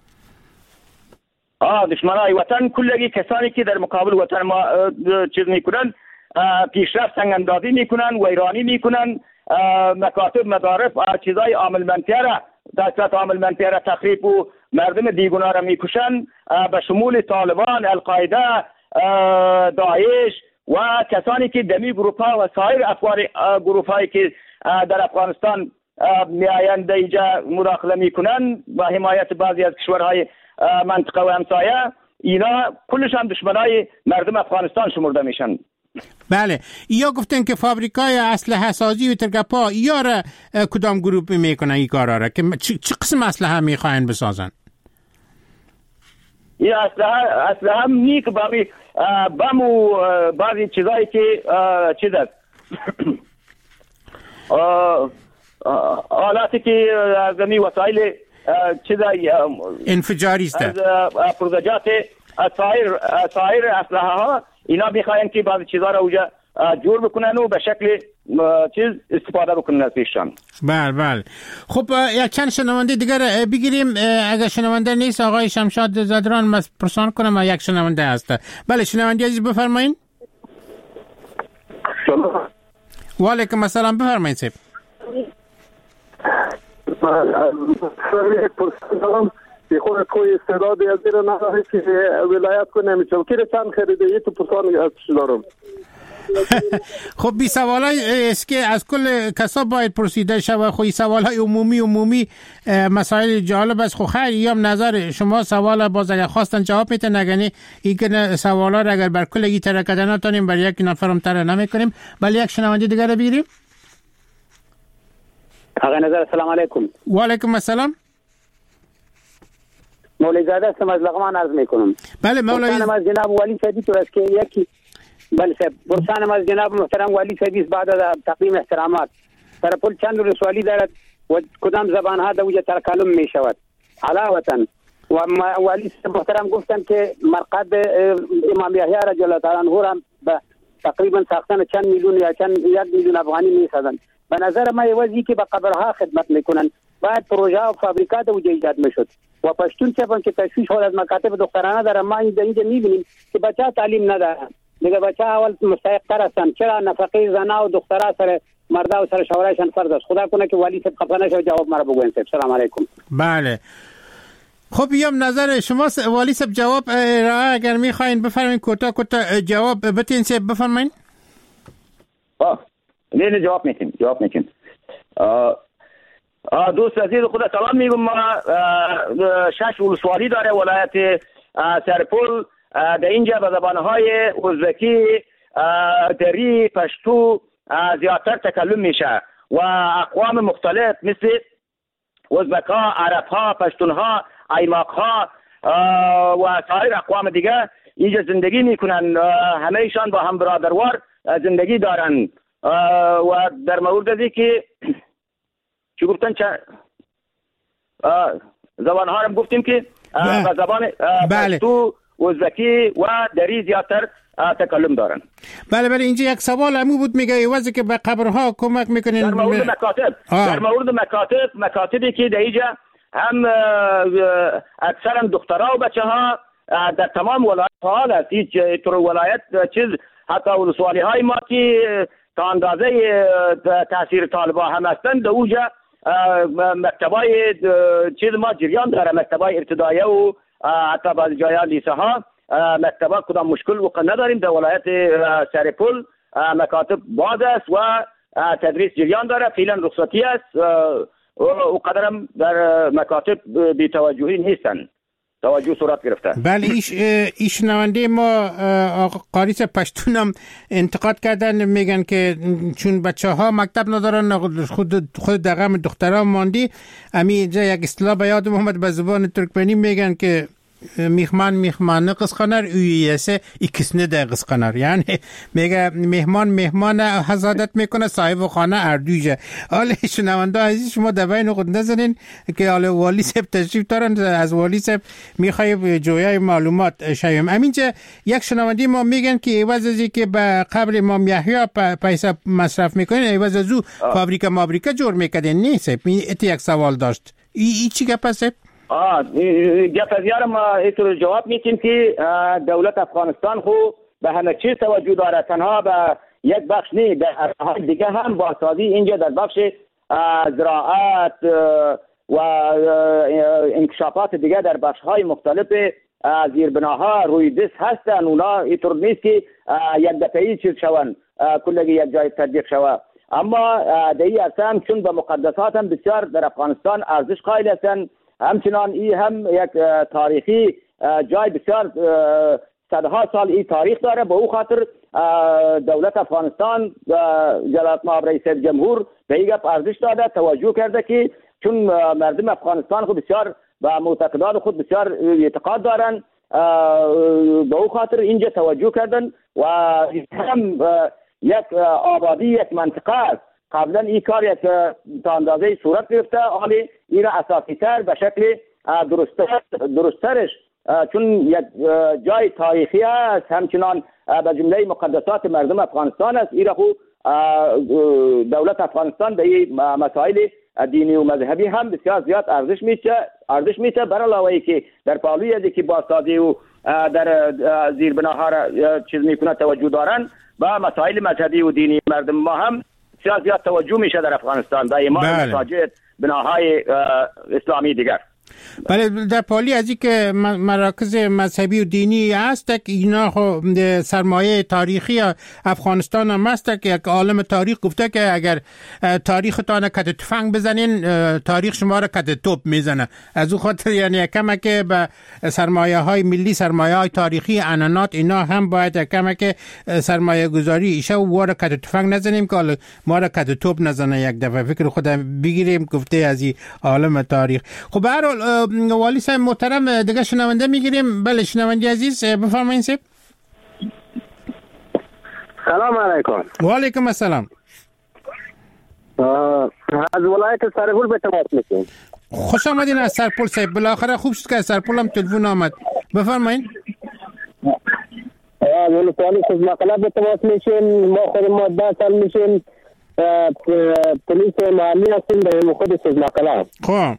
دشمنای وطن کلگی کسانی که در مقابل وطن ما چیز میکنن، پیشرفت سنگاندازی میکنن، ویرانی میکنن، مکاتب، مدارس، چیزای عامل منطقه را دستات عامل منطقه را تخریب و مردم بیگناه را میکشن، به شمول طالبان، القاعده، داعش و کسانی که دمی گروپ ها و سایر گروپ هایی که در افغانستان میآیند اینجا مداخله میکنن و حمایت بعضی از کشورهای منطقه و همسایه، اینا کلشان دشمنای مردم افغانستان شمرده میشن.
بله، یا گفتن که فابریکای اسلحه سازی و ترگپا یا را کدام گروپ میکنن این کارا را که چه قسم اسلحه میخواین بسازن؟
این اسلحه هم نیک باقی بم و بعضی چیزایی که چیز است آلاتی که از می وسایل چیزای
انفجاری است،
از پروژات سایر اسلحه ها اینا میخواین که بعضی چیزا را اوجا جور بکنن و به شکل چیز استفاده بکنن از پیششان.
بله. خب یک چند شنونده دیگر بگیریم. اگر شنونده نیست آقای شمشاد زدران پرسان کنم، یک شنونده هست. بله شنونده عزیز بفرمایید. و علیکم السلام، بفرمایید سیب.
که خود کوئی استعدادی از این نداره که ولایت کنه نمیشه که چند خریده ای تو پرسان ازش دارم.
خب بی سوالای است که از کل کسا باید پرسیده شود. خب سوالای عمومی مسائل جالب است. خب خیر یام نظر شما سوال باز اگر خواستن جواب میتن، نگنی این که سوالا را اگر بر کل ای تره کردن نتونیم بر یک نفرم تره نمیکنیم. ولی یک شنونده دیگر رو بگیریم.
آقای نظر السلام علیکم.
و علیکم السلام.
مولوی زاده هستم از لغمان عرض میکنم.
بله مولوی
زاده از جناب ولی سیدی تو است که یکی بله صاحب برسانم از جناب محترم ولی سیدی بعد از تقدیم احترامات سرپل چند رسوالی دارد و کدام زبان ها در وجه تکلم می شود علاوه و ولی محترم گفتن که مرقد امام یحیی رضی الله تعالی عنه را به تقریبا ساختن چند میلیون یا چند 1 میلیون افغانی میسازند. به نظر ما یوازی که به قبرها خدمت میکنن، باید پروژه و فابریکات وجه ایجاد میشد و پشتون چپن که تشویش حول از مکاتب دخترانه داره. ما اینجا میبینیم که بچه تعلیم ندارن، دیگه بچه اول مستحق تر هستن. چرا نفقه زنا و دخترها سر مردا و سر شوهرشان فرض است؟ خدا کنه که ولی صاحب خفه نشه. جواب مرا بگوین صاحب. سلام علیکم.
بله خب یام نظر شما والی صاحب جواب را اگر میخواین بفرمایید کوتاه جواب بتین صاحب بفرمایید.
نه جواب میتیم. دوست عزیز خدا سلام میگم. ما 6 ولسوالی داره ولایت سرپل. در اینجا به زبانهای ازبکی، دری، پشتو زیادتر تکلم میشه و اقوام مختلف مثل ازبک‌ها، عرب‌ها، پشتون‌ها، ایماق‌ها و سایر اقوام دیگه اینجا زندگی میکنن. همه ایشان با هم برادروار زندگی دارن و در مورد ازی که چی گفتن زبان ها هم گفتیم که به زبان پشتو، ازبکی و دری زیادتر تکلم دارن.
بله اینجا یک سوال همون بود، میگه ایوازی که به قبرها کمک میکنین
در مورد مکاتب. در مورد مکاتبی که در اینجا هم اکثرا دخترها و بچه ها در تمام ولایت فعال است. هیچ طور ولایت چیز حتی ولسوالی های ما که تا اندازه تاثیر طالبان هم هستند در اوجا مکتبای چیز ما جریان داره، مکتبای ابتدایه و حتی بعضی جایا لیسه ها مکتبا کدام مشکل وقع نداریم. در ولایت سرپل مکاتب باز است و تدریس جریان داره. فعلا رخصتی است او قدرم در مکاتب بی‌توجهی نیستن، توجه صورت گرفته.
بله ایش نوانده ما قاری صاحب پشتون هم انتقاد کردن، میگن که چون بچه ها مکتب ندارن خود دقم دخترها ماندی. اینجا یک اصطلاح به یاد محمد به زبان ترکمنی میگن که میخمان قسخانر اویسه ایکسنه ده قسخانر، یعنی میگه مهمان حضادت میکنه صاحب خانه اردویجه. حالا شنونده عزیز شما در بین خود نزنین که حالا والی صاحب تشریف دارن، از والی صاحب میخوایم جویای معلومات شویم. همینجا یک شنونده ما میگن که عوض از که به قبر امام یحیی پیسه مصرف میکنین عوض از او فابریکه جور میکردین نیست؟ ایت یک سوال داشت، ای چی گپ است؟
گپ از یارم اینطور جواب میتیم که دولت افغانستان خو به همه چیز توجه داره، تنها به یک بخش نه، در دیگه هم بازسازی اینجا در بخش زراعت و انکشافات دیگه در بخش های مختلف زیربناها روی دست هستن. اونا اینطور نیست که یک دفعی چیز شون کلگی یک جای تطبیق شود، اما در این عرصه چون به مقدسات هم بسیار در افغانستان ارزش قائل هستند، همچنان این هم یک تاریخی جای بسیار صدها سال این تاریخ داره. به او خاطر دولت افغانستان جلالت مآب رئیس جمهور به این گپ ارزش داده، توجه کرده که چون مردم افغانستان خود بسیار و معتقدات خود بسیار اعتقاد دارن، به او خاطر اینجا توجه کردن و هم یک آبادی یک منطقه است. قبلا این کار یک تا اندازه صورت گرفته، حالی این اساسی تر به شکل درسترش چون یک جای تاریخی است، همچنان به جمله مقدسات مردم افغانستان است. این خو دولت افغانستان به این مسائل دینی و مذهبی هم بسیار زیاد ارزش میته، بر علاوه ای که در پالوی از که بازسازی و در زیربناها را چیز میکنه توجه دارن، و مسائل مذهبی و دینی مردم ما هم بسیار زیاد توجه میشه در افغانستان به ایمان مساجد، بناهای اسلامی دیگر.
بله، در پالی از این که مراکز مذهبی و دینی هست که اینا سرمایه تاریخی افغانستان هم هست که یک عالم تاریخ گفته که اگر تاریختان کت تفنگ بزنین تاریخ شما را کت توپ میزنه. از او خاطر یعنی کمک به سرمایه های ملی، سرمایه های تاریخی، عنعنات، اینا هم باید کمک سرمایه گذاری ایشه و واره کت تفنگ نزنیم که ما را کت توپ نزنه یک دفعه. فکر خودم بگیریم گفته از این عالم تاریخ. خب به هر حال والی صاحب محترم دیگه شنونده میگیریم. بله شنونده عزیز بفرمایید صاحب.
سلام علیکم.
و علیکم السلام.
از ولایت سرپل به تماس میشیم.
خوش آمدین از سرپل صاحب، بالاخره خوب شد که از سرپل هم تلفن آمد. بفرمایید.
ولایت سزمقله به تماس میشیم. ما خود ما 10 سال میشیم پلیس محلی هستیم در خود سزمقله.
خب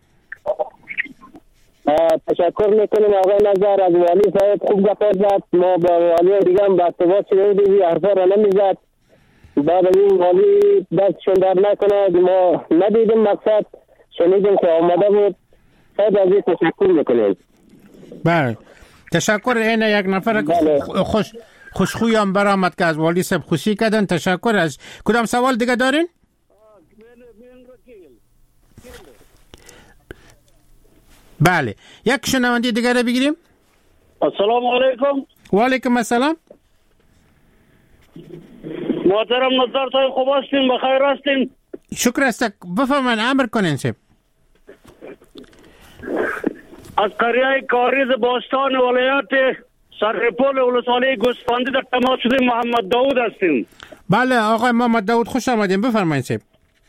تشکر میکنیم آقای نظر از والی صاحب، خوب گپ زد. ما با والی دیگه هم با ارتباط شده بودیم، حرفا را نمیزد. بعد این والی دستشون در نکنه، ما ندیدیم مقصد، شنیدیم که آمده بود. خیلی از این تشکر میکنیم.
بله تشکر. این یک نفر خوشخوی هم برآمد که از والی صاحب خوشی کردن. تشکر. از کدام سوال دیگه دارین؟ بله یک شنونده دیگر رو بگیریم.
السلام علیکم.
و علیکم السلام.
محترم نظر صاحب خوب هستین؟ بخیر هستین؟
شکر است. بفرمایید امر کنین صاحب.
از قریه کاریز باستان ولایت سرپل ولسوالی گوسفندی در تماس شدیم. محمد داود هستیم.
بله آقای محمد داود خوش آمدین، بفرمایید صاحب.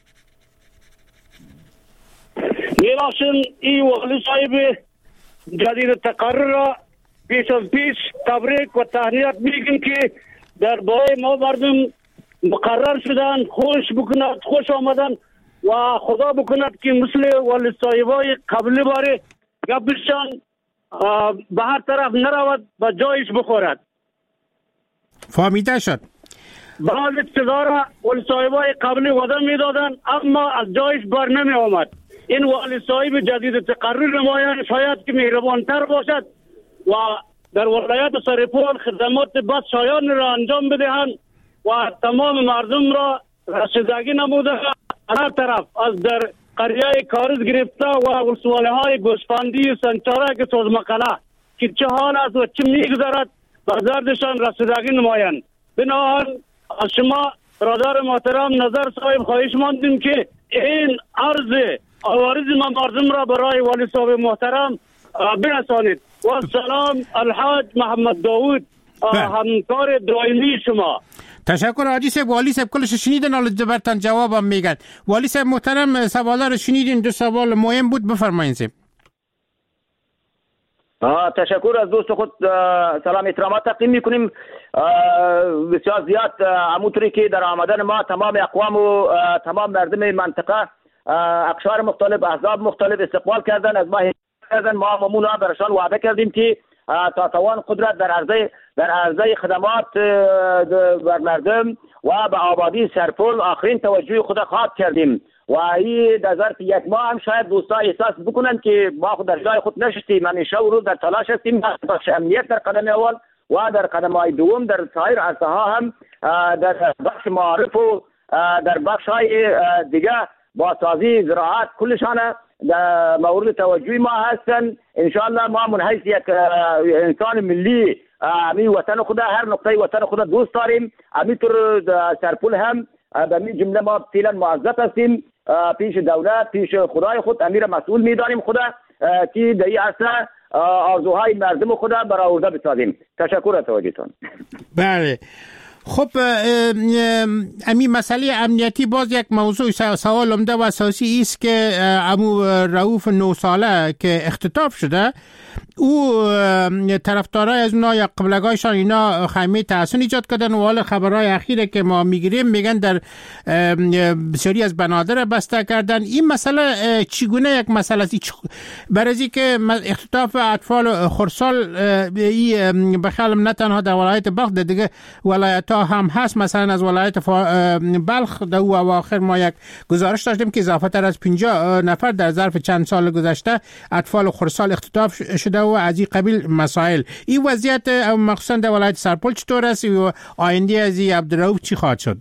میراشن این والی صاحب جدید تقرر را پیش از پیش تبریک و تهنیت میگیم که در باره ما مردم مقرر شدن، خوش آمدن و خدا بکند که مثل والی صاحبای قبلی باره گپشان به هر طرف نرود و جایش بخورد.
فهمیده شد.
بعض چیزا را والی صاحبای قبلی وعده میدادن اما از جایش بر نمی آمد. این والی صاحب جدید تقرر نمایان شاید که مهربانتر باشد و در ولایت سرپل خدمات بس شایان را انجام بدهند و تمام مردم را رسیدگی نموده هر طرف از در
قریه کارز گرفته و ولسوالی های گوسفندی و سنچارک سوزمقله که چه حال است و چه میگذرد بازاردشان رسیدگی نمایند. بنابراین از شما برادر محترم نظر صاحب خواهش ماندیم که این عرض عوارض مردم را برای والی صاحب محترم برسانید. و سلام الحاج محمد داوود همکار دائمی شما.
تشکر حاجی صاحب. والی صاحب کلش شنیدن، حالا برتن جوابم میگن. والی صاحب محترم سوالا رو شنیدین، دو سوال مهم بود، بفرمایید صاحب.
تشکر از دوست خود، سلام احترامات تقدیم میکنیم. بسیار زیاد همونطوری که در آمدن ما تمام اقوام و تمام مردم منطقه اقشار مختلف احزاب مختلف استقبال کردن، از ما کردن. ما همون برشان وعده کردیم که تا توان قدرت در عرضه خدمات بر مردم و به آبادی سرپل آخرین توجه خود خواهد کردیم. و این در ظرف یک ماه هم شاید دوستان احساس بکنن که ما خود در جای خود نشستیم، همیشه و روز در تلاش هستیم بخش امنیت در قدم اول و در قدم های دوم در سایر عرصه ها هم در بخش معارف و در بخش های دیگه بازسازی زراعت کلشان در مورد توجه ما هستن. انشاءالله ما من حیث یک انسان ملی امی وطن خود هر نقطه وطن خود دوست داریم. همینطور سرپل هم به می جمله ما فعلا معذب هستیم پیش دولت، پیش خدای خود امیر مسئول میدانیم خدا که در این عرصه آرزوهای مردم خود برآورده بسازیم. تشکر از توجهتون.
بله خب امی مسئله امنیتی باز یک موضوع سوال عمده و اساسی است که امو رؤوف 9 ساله که اختطاف شده، او طرفدارای از اونا یا قبلگاهشان اینا خیمه تحسن ایجاد کردن و حال خبرهای اخیره که ما میگیریم میگن در بسیاری از بنادر بسته کردن. این مسئله چگونه یک مسئله است؟ برای که اختطاف اطفال خردسال به خیالم نه تنها در ولایت بلخ، در دیگه ولایت ها هم هست. مثلا از ولایت بلخ در او اواخر ما یک گزارش داشتیم که اضافه تر از 50 نفر در ظرف چند سال گذشته اطفال خردسال اختطاف شده و از این قبیل مسائل. این وضعیت مخصوصا در ولایت سرپل چطور است و آینده از این عبدالرؤوف چی خواهد شد؟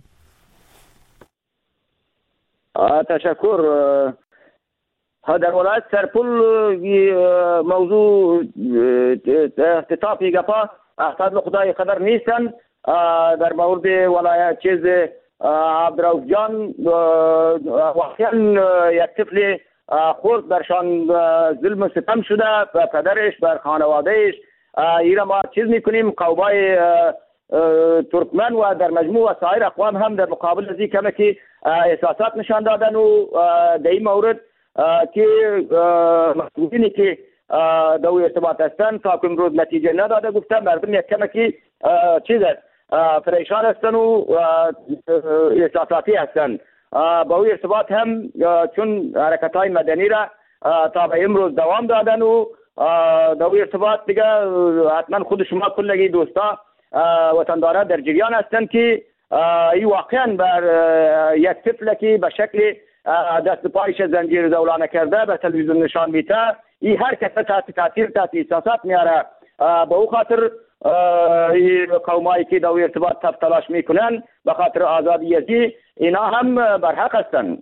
تشکر. در ولایت سرپل موضوع اختطاف گپا احتاج خدای قدر نیستن. در مورد ولایت چیز عبدالرؤوف جان واقعا یک طفل خورد برشان ظلم و ستم شده، پدرش بر خانوادهش. ایره ما چیز میکنیم قوبای ترکمن و در مجموع و سایر اقوام هم در مقابل از این کمه که احساسات نشان دادن و در این مورد که مسئولینی که در ارتباط هستن تا کنون روز نتیجه نداده گفتن مردم یک کمه که چیز است پریشان هستن و احساساتی هستن. با او ارتباط هم چون حرکت های مدنی را تا به امروز دوام دادن و در او ارتباط دیگه حتما خود شما کلگی دوستا وطندارا در جریان هستن که این واقعا بر یک طفل که به شکل دست پایش زنجیر زولانه کرده به تلویزیون نشان میده، این هر کس تاثیر تحت احساسات میاره. به او خاطر قومایی که در ارتباط تلاش میکنن به خاطر آزادی ازی اینا هم برحق هستن.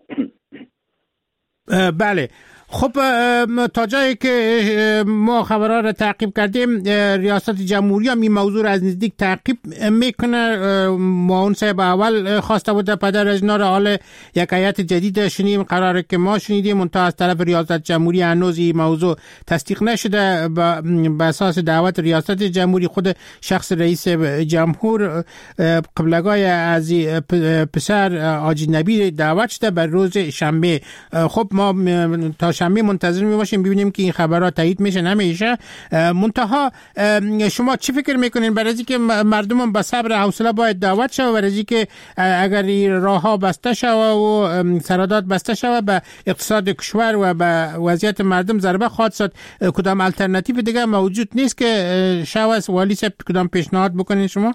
بله خب تا جایی که ما خبرها را تعقیب کردیم ریاست جمهوری هم این موضوع را از نزدیک تعقیب میکنه. معاون صاحب اول خواسته بود پدر از اینا را، حال یک هیئت جدید شنیدیم قراره که ما شنیدیم منتها از طرف ریاست جمهوری هنوز این موضوع تصدیق نشده. به اساس دعوت ریاست جمهوری خود شخص رئیس جمهور قبلگاه از پسر حاجی نبی دعوت شده بر روز شنبه. خب ما تا شنبه منتظر میباشیم ببینیم که این خبرها تایید میشه نمیشه. منتها شما چی فکر میکنین برای اینکه مردم به صبر حوصله باید دعوت شوه، برای اینکه اگر این راهها بسته شوه و سرادات بسته شوه به اقتصاد کشور و به وضعیت مردم ضربه خواهد زد، کدام الटरनेटिव دیگه موجود نیست که شوه والی صاحب کدام پیشنهاد بکنین شما؟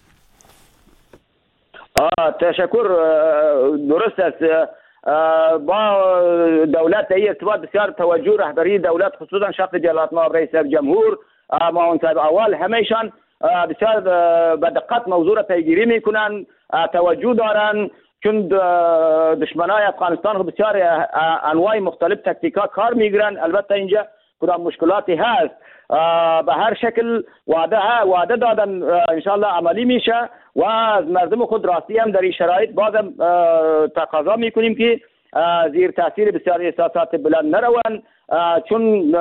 تشکر. درست است. با دولت ای ارتباط بسیار توجه رهبری دولت خصوصا شخص جلالت مآب رئیس جمهور معاون صاحب اول همیشان بسیار به دقت موضوع را پیگیری میکنن، توجه دارن، چون دشمنای افغانستان بسیار انواع مختلف تکتیکا کار میگیرن. البته اینجا کدام مشکلاتی هست به هر شکل وعده دادن انشالله عملی میشه و از مردم خود راستی هم در این شرایط بازم تقاضا میکنیم که زیر تاثیر بسیار احساسات بلند نروند، چون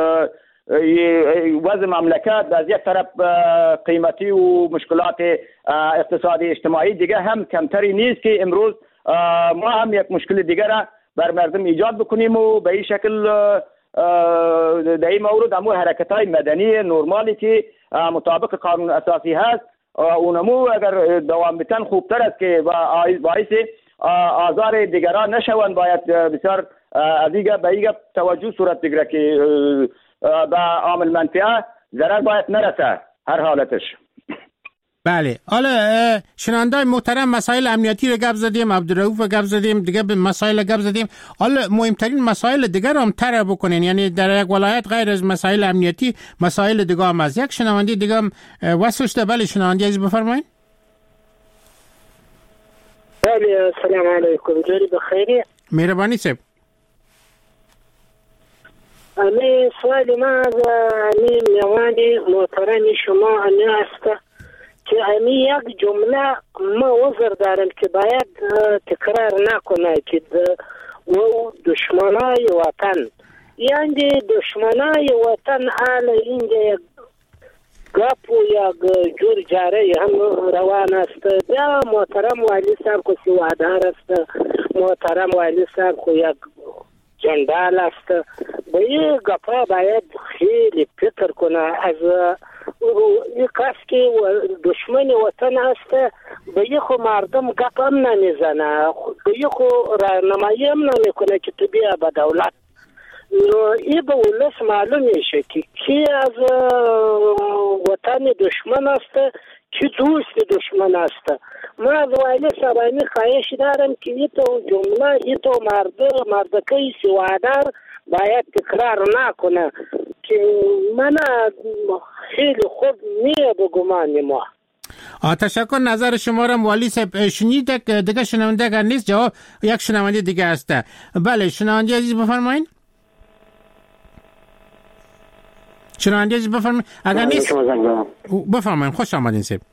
وضع مملکت از یک طرف قیمتی و مشکلات اقتصادی اجتماعی دیگه هم کمتری نیست که امروز ما هم یک مشکل دیگر را بر مردم ایجاد بکنیم و به این شکل در این مورد همون حرکت های مدنی نرمالی که مطابق قانون اساسی هست اونمو اگر دوام بتن خوبتر است که باعث آزار دیگران نشوند. باید بسیار از به این توجه صورت بگیره که به عامل منفعه ضرر باید نرسه هر حالتش.
بله، حالا شنوندای محترم مسائل امنیتی رو گپ زدیم، عبدالرؤوف رو گپ زدیم، دیگه به مسائل گپ زدیم. حالا مهمترین مسائل دیگر هم طرح بکنین، یعنی در یک ولایت غیر از مسائل امنیتی مسائل دیگه هم از یک شنونده دیگه هم وصلش ده. بله شنونده عزیز بفرمایید.
بله سلام علیکم، جوری بخیری؟
مهربانی صاحب.
امی سوال ما از امی میوانی محترم شما امی است که امی یک جمله ما وزر دارم که باید تکرار نکنه که و دشمنای وطن، یعنی دشمنای وطن حال اینجا یک گپ و یک جور جاره هم روان است. بیا محترم والی صاحب کو سوادار است، محترم والی صاحب کو یک جندال است. به این گپا باید خیلی فکر کنه. از این کس که دشمن وطن است به این خو مردم گپ هم نمیزنه، به این خو راهنمایی هم نمیکنه که تو بیا به دولت. این به ولس معلوم میشه که کی از وطن دشمن است، کی دوست دشمن است. ما از والی صاحبانی خواهش دارم که این تو جمله، این تو مردکی سوادار باید تکرار نکنه که من خیلی خوب نیه به گمان ما.
تشکر. نظر شما را والی صاحب شنید. دیگه شنونده اگر نیست جواب یک شنونده دیگه است. بله شنونده عزیز بفرمایید. شنونده عزیز بفرمایید. اگر نیست بفرمایید. خوش آمدین صاحب.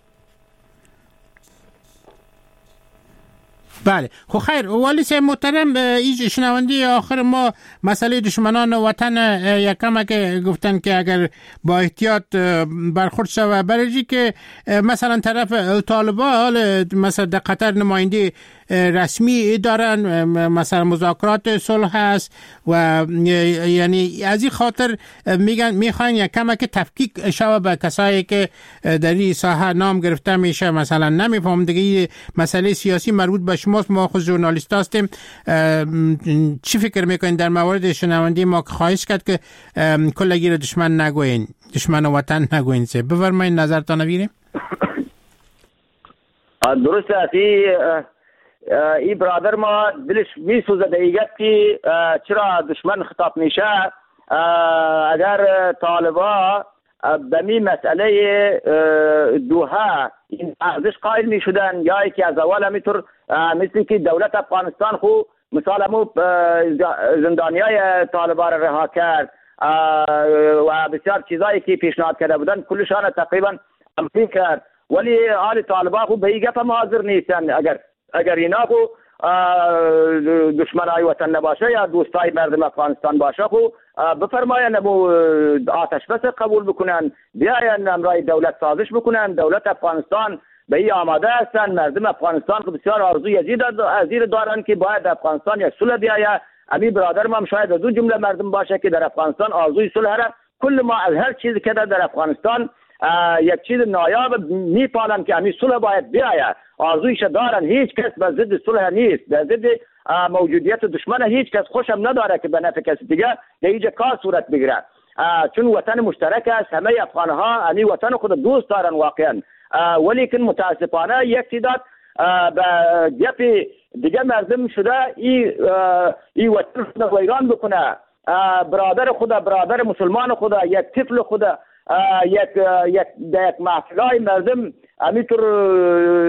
بله خب خیر. والی صاحب محترم، این شنونده آخر ما مسئله دشمنان وطن یکم که گفتن که اگر با احتیاط برخورد شود، برای که مثلا طرف طالبان مثلا در قطر نماینده رسمی دارن، مثلا مذاکرات صلح هست و یعنی از این خاطر میگن میخواین یکم که تفکیک شود به کسایی که در این ساحه نام گرفته میشه. مثلا نمیفهم دیگه مسئله سیاسی مربوط به شماست، ما خود ژورنالیست هستیم. چی فکر میکنین در مورد شنونده ما که خواهش کرد که کلگی رو دشمن نگوین، دشمن وطن نگوین؟ سه بفرمایید نظرتان بگیریم.
درست است. این برادر ما دلش میسوزه دیگه که چرا دشمن خطاب میشه. اگر طالبا به می مسئله دوحه این ارزش قائل می شدن، یا که از اول همیطور مثل که دولت افغانستان خو مثال همو زندانیای طالبا را رها کرد و بسیار چیزایی که پیشنهاد کرده بودن کلشان تقریبا عملی کرد، ولی آل طالبا خو به این گپ هم حاضر نیستن. اگر اینا خو دشمنای وطن نباشه یا دوستای مردم افغانستان باشه خو بفرماین آتش بس قبول بکنن، بیاین امرای دولت سازش بکنن. دولت افغانستان به این آماده هستن. مردم افغانستان خو بسیار آرزوی عزیر دارن که باید افغانستان یک صلح بیاید. امی برادر ما هم شاید از دو جمله مردم باشه که در افغانستان آرزوی صلح را کل ما از هر چیزی که در افغانستان یک چیز نایاب میپالن که امی صلح باید بیاید. آرزویش دارن. هیچ کس به ضد صلح نیست، به ضد موجودیت دشمن هیچ کس خوشم نداره که به نفع کسی دیگه در اینجا کار صورت بگیره، چون وطن مشترک است. همه افغانها امی وطن خود دوست دارن واقعا، ولی که متاسفانه یک تعداد به گپ دیگه مردم شده این وطن خود ویران بکنه. برادر خود، برادر مسلمان خود، یک طفل خود، یک محفلای مردم همینطور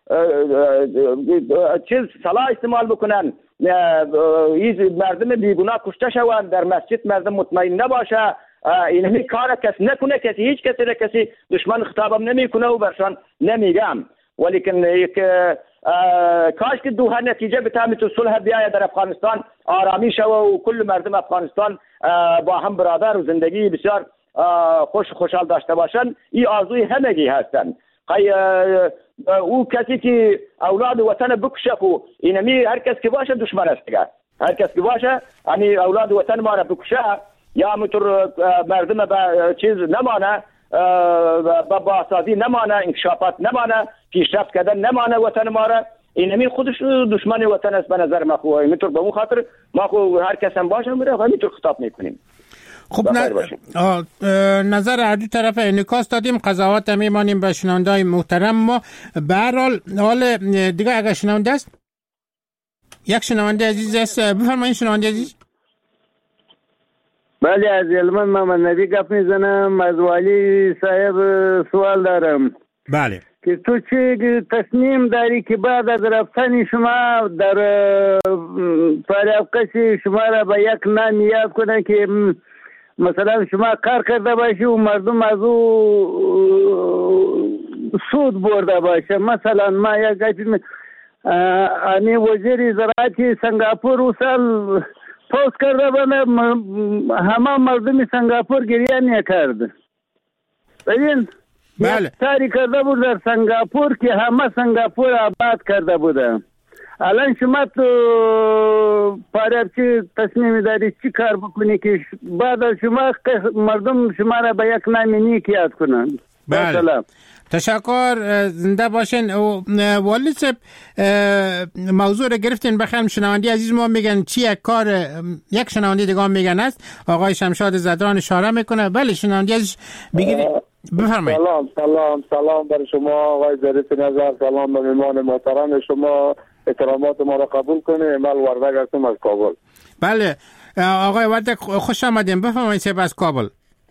چیز سلاح استعمال بکنن، مردم بیگناه کشته شوند، در مسجد مردم مطمئن نباشه، این کار کسی نکنه، هیچ کسی را کسی دشمن خطابم نمیکنه و برشان نمیگم، ولیکن یک کاش که دوها نتیجه بتامید تو صلح بیاید در افغانستان، آرامی شوه و کل مردم افغانستان با هم برادر و زندگی بسیار خوشحال داشته باشند. این آرزوی همگی هستند. او کسی که اولاد وطن بکشه خو اینمی هر کس که باشه دشمن است دیگه، هر کس که باشه یعنی اولاد وطن ما را بکشه یا همونطور مردم به چیز نمانه، با باسازی نمانه، انکشافات نمانه، پیشرفت کردن نمانه وطن ما را، اینمی خودش دشمن وطن است به نظر ما. خو اینطور به اون خاطر ما خو هر کس هم باشه میره همینطور خطاب میکنیم.
خب نظر هر دو طرف انعکاس دادیم، قضاوت هم میمانیم به شنونده‌های محترم ما. به هر حال دیگه اگر شنونده است، یک شنونده عزیز است، بفرمایید شنونده عزیز.
بله از علمان محمد نبی گپ میزنم، از والی صاحب سوال دارم.
بله
که تو چه تصمیم داری که بعد از رفتن شما در فارغ شما را به یک نام یاد کنه که مثلا شما کار کرده باشی و مردم از او سود برده باشه؟ مثلا ما یک آنی وزیر زراعت سنگاپور و سال پوست کرده بانه، همه مردم سنگاپور گریه نکرد. ببین
بله
کاری کرده بود در سنگاپور که همه سنگاپور آباد کرده بوده. الان شما تو پاره چی تصمیم داری چی کار بکنی که بعد از شما مردم شما را به یک نام نیک یاد کنند؟
بله تشکر، زنده باشین. والی صاحب موضوع را گرفتین، بخیر شنوندی عزیز ما میگن چی یک کار، یک شنوندی دیگه میگن است آقای شمشاد زدران اشاره میکنه. بله شنوندی عزیز بگیرید، بفرمایید.
سلام بر شما آقای ظریف نظر، سلام به مهمان محترم شما، احترامات ما را قبول کنه. من وردک هستم از کابل.
بله آقای وردک خوش آمدین، بفرمایید صاحب از کابل.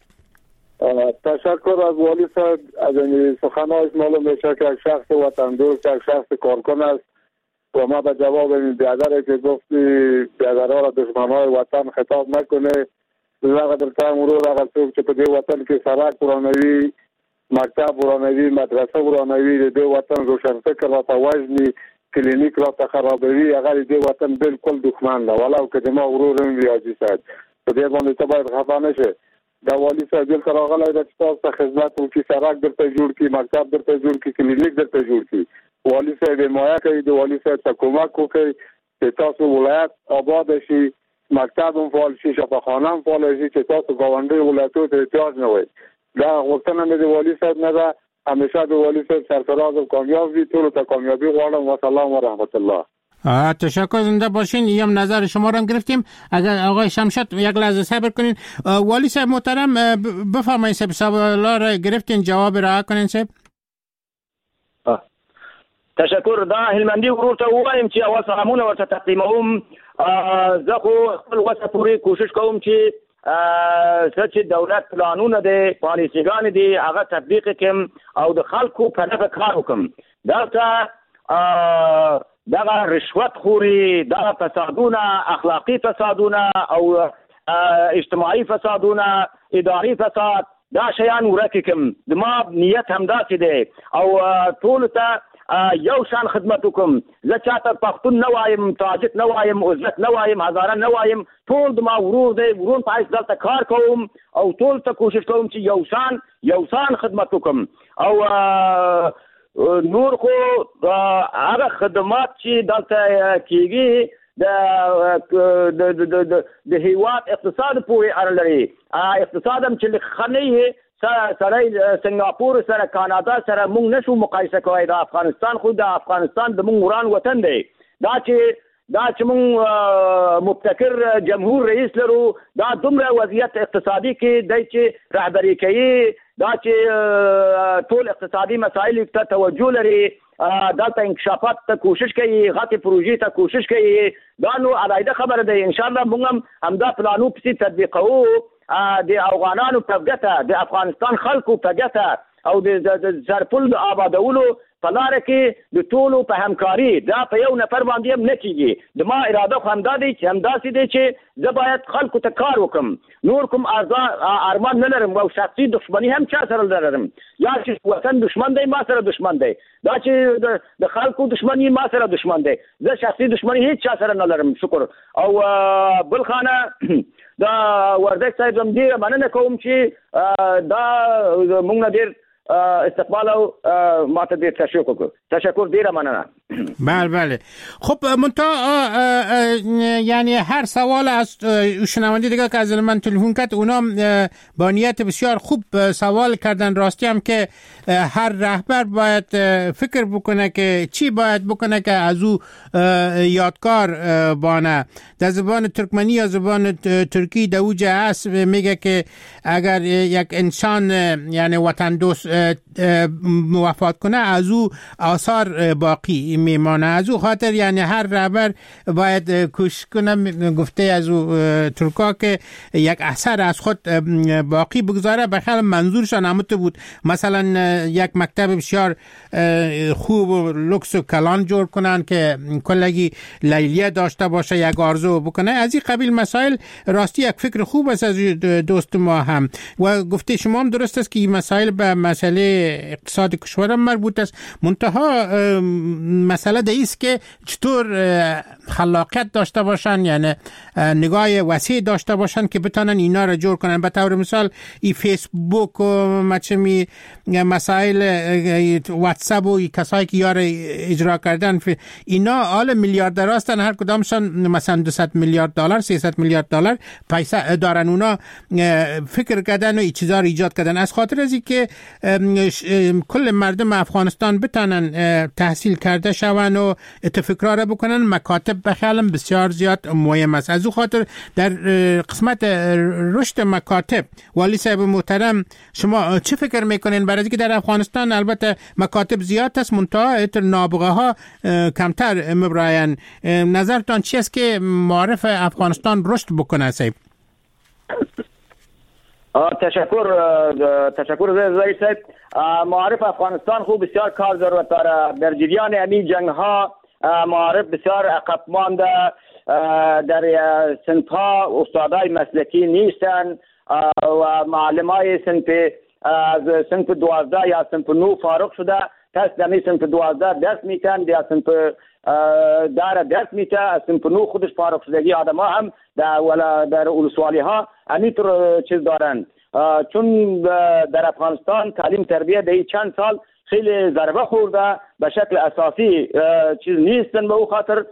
تشکر از والی صاحب. از این سخنهایش معلوم میشه که یک شخص وطن دوست، یک شخص کارکن است و ما به جواب این بیادره که گفتی بیادرها را دشمنهای وطن خطاب نکنه، لغا در تایم رو لغا سوک چه پا دی وطن که سرک برانوی، مکتب برانوی، مدرسه برانوی، دی وطن روشنفکر را تا وجنی، کلینیک را تا خرابوی، اگر دی وطن بالکل دشمن ده، ولو که دی ما غرور این ریاضی ساید تو دی بانده تا باید خفا نشه. دا والی صاحب دل کر آغلای دا چطاس تا خدمت کی سرک در تا جوڑ کی، مکتب در تا جوڑ کی، کلینیک در تا جوڑ کی. والی صاحب مایا کهی دی والی صاحب تا کمک کو کهی که تاسو ولایت آباد شي، مکتب هم فعال شي، شفاخانه هم فعال شي، چې تاسو ګاونډي ولایتونو ته احتیاج نه وي. دا غوښتنه مې د والي صاحب نه ده، همیشه د والي صاحب سرفراز او کامیاب وي. ټولو ته کامیابی غواړم. و سلام و رحمت الله.
تشکر، زنده باشین. این نظر شما رو هم گرفتیم. اگر آقای شمشاد یک لحظه صبر کنین. والی صاحب محترم بفرمایید، صاحب سوالا رو گرفتین، جواب را کنین صاحب.
تشکر. دا هلمندي ورور ته وایم چې اول سلامونه ورته تقدیموم. زه خو خپل وسه پورې کوشش کوم چې چې دولت پلانونه دي، پالیسیګانې دي، هغه تطبیق کړم او د خلکو په نفع کار وکړم. دلته دغه رشوت خوري، دغه فسادونه، اخلاقی فسادونه او اجتماعي فسادونه، اداري فساد، دا شیان ورکه کوم. د ما نیت همداسې دی او ټول ته یو شان خدمت وکم. زه چاته پښتون نه وایم، تاجک نه وایم، ازبک نه وایم، هزاره نه وایم، ټول د ما ورور دی. ورور په حیث دلته کار کوم او ټول ته کوشش کوم چې یو شان خدمت وکم. او نور خو هغه خدمات چې دلته کیږي د هیواد اقتصاد پورې اړه لري. اقتصاد هم چې خنۍ سره سنگاپور سره کانادا سره مونږ نشو مقایسه کوي. د افغانستان خو د افغانستان د مونږ وران وطن دی. دا چې مونږ مبتکر جمهور رئیس لرو، دا دومره وضعیت اقتصادي کې دی چې رهبري کوي، دا چې ټول اقتصادي مسایل ته توجه لري، دلته انکشافات ته کوشش کوي، غټي پروژې ته کوشش کوي. دا نو علاوه خبره ده. ان شاء الله مونږ هم دا پلانو په تطبیقو د افغانانو په ګټه، د افغانستان خلکو په ګټه او د سرپل د آبادولو پلاره کې د ټولو په همکاري دا په یو نفر باندې هم نه کیږي. د ما اراده خو همدا دی چې همداسې دی چې زه باید خلکو ته کار وکړم، نور کوم ارمان نه لرم او شخصي دښمني هم چا سره نه لرم. یا چې وطن دښمن دی ما سره دښمن دی، دا چې د خلکو دښمني ما سره دښمن دی، زه شخصي دښمني هیڅ چا سره نه لرم. شکر. او بل خانه دا وردګ صاحب هم ډېره مننه کوم چې دا موږ نه ډېر استقبال او ماته ډېر تشکر ډېره مننه.
بله خب منتها یعنی هر سوال از شنونده دیگه که از من تلفن کرد اونا با نیت بسیار خوب سوال کردن. راستی هم که هر رهبر باید فکر بکنه که چی باید بکنه که از او یادگار بانه. در زبان ترکمنی یا زبان ترکی دوجه هست میگه که اگر یک انسان یعنی وطن دوست وفات کنه از او آثار باقی میمانه. از او خاطر یعنی هر رهبر باید کوشش کنه گفته از او ترکا که یک اثر از خود باقی بگذاره. بخیر منظورشان همت بود مثلا یک مکتب بسیار خوب و لوکس و کلان جور کنن که کلگی لیلیه داشته باشه، یک آرزو بکنه. از این قبیل مسائل راستی یک فکر خوب است از دوست ما هم. و گفته شما هم درست است که این مسائل به مسئله اقتصاد کشور مربوط است. منتها مسئله دیست که چطور خلاقیت داشته باشن، یعنی نگاه وسیع داشته باشن که بتانن اینا را جور کنن. به طور مثال ای فیسبوک و مچمی مسائل واتساپ و کسایی که یار اجرا کردن اینا آل میلیاردر هستن، هر کدامشان مثلا 200 میلیارد دلار 300 میلیارد دلار پیسه دارن. اونا فکر کردن و این چیزا رو ایجاد کردن. از خاطر از که کل مردم افغانستان بتانن تحصیل کرده شون و اتفاقا را بکنن، مکاتب بخیالم بسیار زیاد مهم است. از او خاطر در قسمت رشد مکاتب والی صاحب محترم شما چه فکر میکنین؟ برای که در افغانستان البته مکاتب زیاد است منتها نابغه ها کمتر مبراین. نظرتان چی است که معارف افغانستان رشد بکنه صاحب؟
تشکر زایی صاحب. معارف افغانستان خوب بسیار کار ضرورت داره. در جریان همین جنگ ها معارف بسیار عقب مانده. در صنف ها استادای مسلکی نیستن و معلمای از صنف 12 یا صنف 9 فارغ شده، کس در صنف 12 درس میتن، در صنف دار درس میته، از صنف 9 خودش فارغ شدگی آدم ها هم در ولسوالی ها همینطور چیز دارن. چون در افغانستان تعلیم تربیه در چند سال خیلی ضربه خورده، به شکل اساسی چیز نیستن. به او خاطر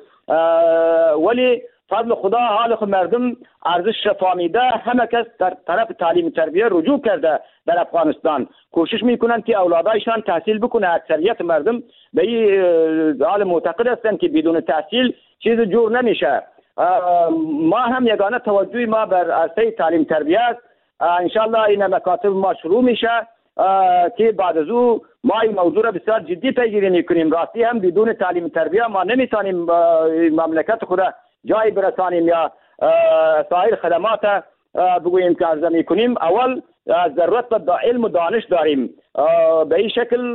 ولی فضل خدا حال خود مردم ارزش فهمیده، همه کس در طرف تعلیم تربیه رجوع کرده. در افغانستان کوشش میکنن که اولادایشان تحصیل بکنه. اکثریت مردم به این حال معتقد هستند که بدون تحصیل چیز جور نمیشه. ما هم یگانه توجه ما بر عرصه تعلیم تربیه است. انشالله این مکاتب ما شروع میشه که بعد از او ما این موضوع را بسیار جدی پیگیری میکنیم. راستی هم بدون تعلیم تربیه ما نمیتونیم مملکت خود جای برسانیم یا سایر خدمات بگوییم که عرضه میکنیم. اول ضرورت به علم و دانش داریم. به این شکل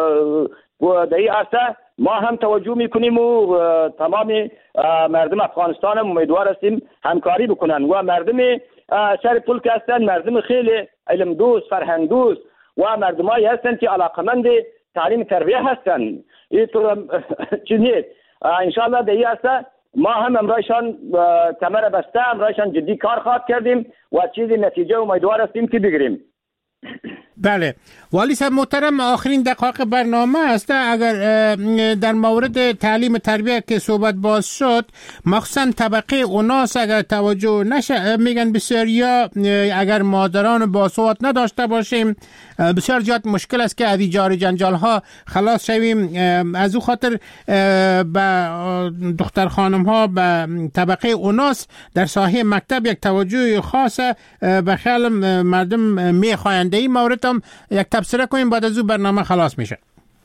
در این عرصه ما هم توجه میکنیم و تمام مردم افغانستان هم امیدوار هستیم همکاری بکنن. و مردم شهر پل که هستن مردم خیلی علم دوست، فرهنگ دوست و مردمایی هستن که علاقمند تعلیم تربیه هستن. این طور چیز نیست. انشاءالله در این عرصه ما هم امرایشان کمر بسته، امرایشان جدی کار خواهد کردیم و چیزی نتیجه امیدوار هستیم که بگیریم.
بله والی صاحب محترم، آخرین دقایق برنامه است. اگر در مورد تعلیم تربیه که صحبت باز شد، مخصوصا طبقه اوناس اگر توجه نشه، میگن بسیاریا اگر مادران باسواد نداشته باشیم بسیار زیاد مشکل است که از جار جنجال ها خلاص شویم. از او خاطر به دختر خانم ها به طبقه اوناس در ساحه مکتب یک توجه خاص به خیال مردم میخواینده. این مورد هم یک تبصره کنیم بعد از او برنامه خلاص میشه.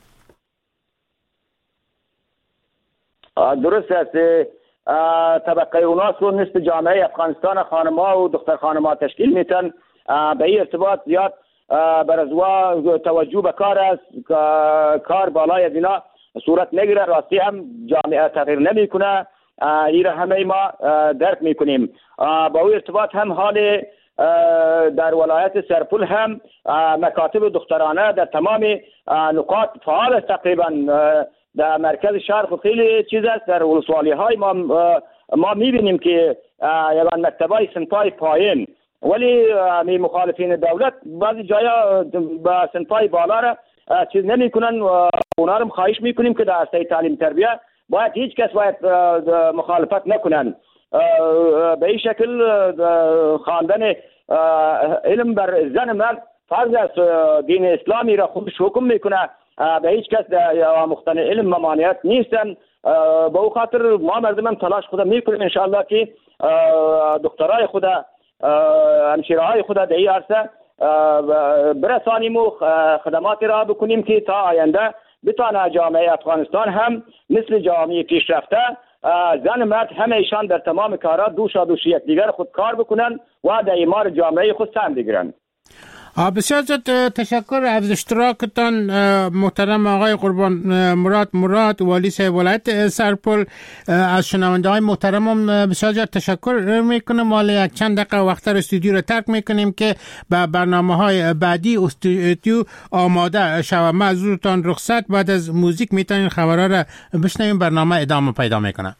درست است. طبقه اوناس رو نصف جامعه افغانستان خانم‌ها و دختر خانم‌ها تشکیل میتن. به این ارتباط زیاد برزوا توجه به کار است، کار بالای از اینا صورت نگیره. راستی هم جامعه تغییر نمیکنه، این همه ما درک میکنیم. با او ارتباط هم حال در ولایت سرپل هم مکاتب دخترانه در تمام نقاط فعال است. تقریبا در مرکز شرق خیلی چیز است. در ولسوالی های ما میبینیم که مکتبای سنفای پایین، ولی مخالفین دولت بعضی جایا با سنفای بالا را چیز نمی کنن و اونا رو خواهش میکنیم که در عرصه تعلیم تربیه باید هیچ کس باید مخالفت نکنن. به این شکل خواندن علم بر زن مرد فرض است. دین اسلامی را خودش حکم میکنه، به هیچ کس آموختن علم ممانعت نیستن. به او خاطر ما مردم تلاش خود میکنیم انشاءالله که دکترای خود همشیرهای خود در این عرصه برسانیم و خدماتی را بکنیم که تا آینده بتانه جامعه افغانستان هم مثل جامعه پیشرفته زن مرد همه ایشان در تمام کارات دوشی یکدیگر خود کار بکنن و در ایمار جامعه خود سهم بگیرن.
بسیار زیاد تشکر از اشتراکتان محترم آقای قربان مراد والی صاحب ولایت سرپل. از شنونده های محترم بسیار زیاد تشکر میکنم. حالا یک چند دقیقه وقت استودیو رو ترک میکنیم که به برنامه های بعدی استودیو آماده شوه. ما از روتان رخصت، بعد از موزیک میتونین خبرها رو بشنویم. برنامه ادامه پیدا میکنه.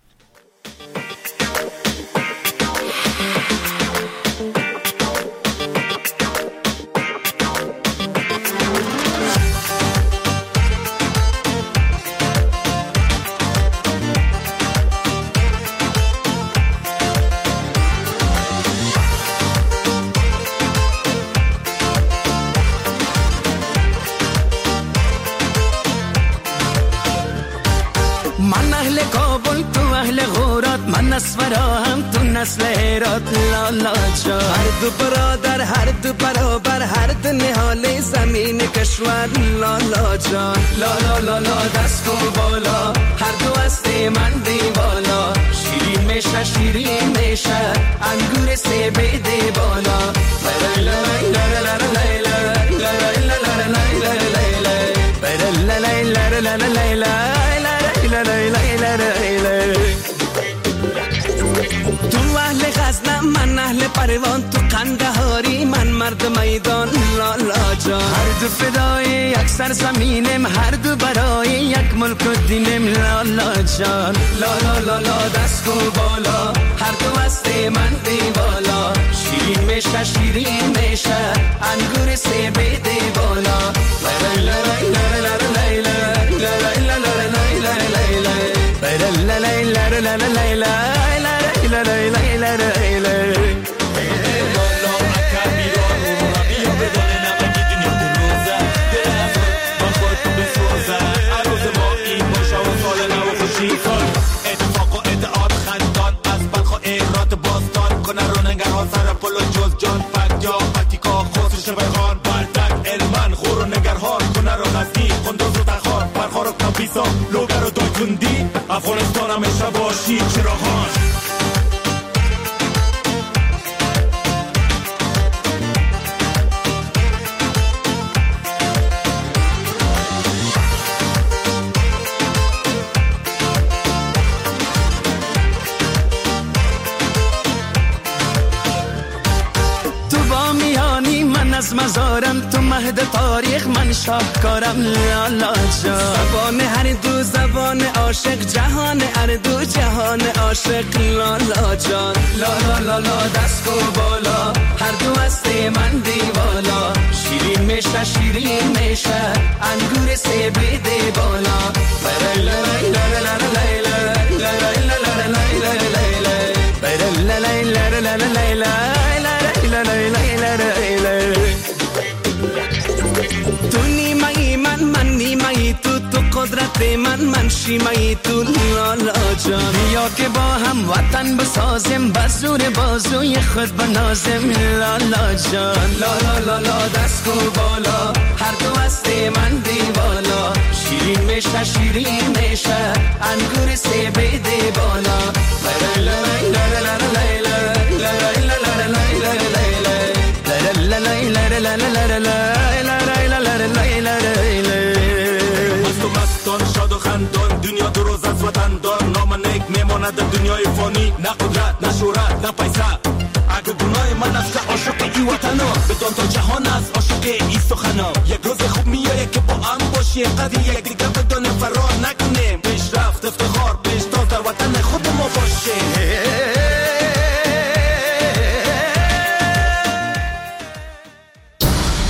نسفراهم تو نسل هرات لالا جا، هر دو برادر هر دو برابر هر دو نهال زمین کشور لالا جا. لالا لالا دست و بالا هر دو است من دیوالا، شیرین میشه شیرین میشه انگور سیب دی بالا. تو اهل غزنه من اهل پروان، تو قندهاری من مرد میدان لالا جان. هر دو فدای یک سرزمینم، هر دو برای یک ملک و دینم لالا جان. لالا لالا دست و بالا هر دو است من دیوالا، شیرین میشه شیرین میشه انگور سیب دی بالا. لوگر و دایتوندی افغانستان همیشه باشی چراغان. از مزارم تو مهد تاریخ من شاهکارم لالا جان. زبان هر دو زبان عاشق، جهان هر دو جهان عاشق لالا جان. لالا لالا دست و بالا هر دو است من دیوالا، شیرین میشه شیرین میشه انگور سیب دی بالا. تو نیمه‌ای من نیمه‌ای تو قدرت من شیمه‌ای تو لالا جان. یا که با هم وطن بسازیم، بزور بازوی خود بنازیم لالا جان. لالا لالا دست و بالا هر دو است من دیوالا، شیرین میشه شیرین میشه انگور سیب دی بالا. لا لا لا مستان شاد و خندان دنیا دو روز از وطن دار نام نیک میماند دنیای فانی نه قدرت نه شهرت نه پیسه اگه گناه من است که عاشق این وطنا بدان تا جهان است عاشق این سخنا یک روز خوب میایه که با هم باشیم قدر یک دیگه بدان فرار نکنیم پیشرفت افتخار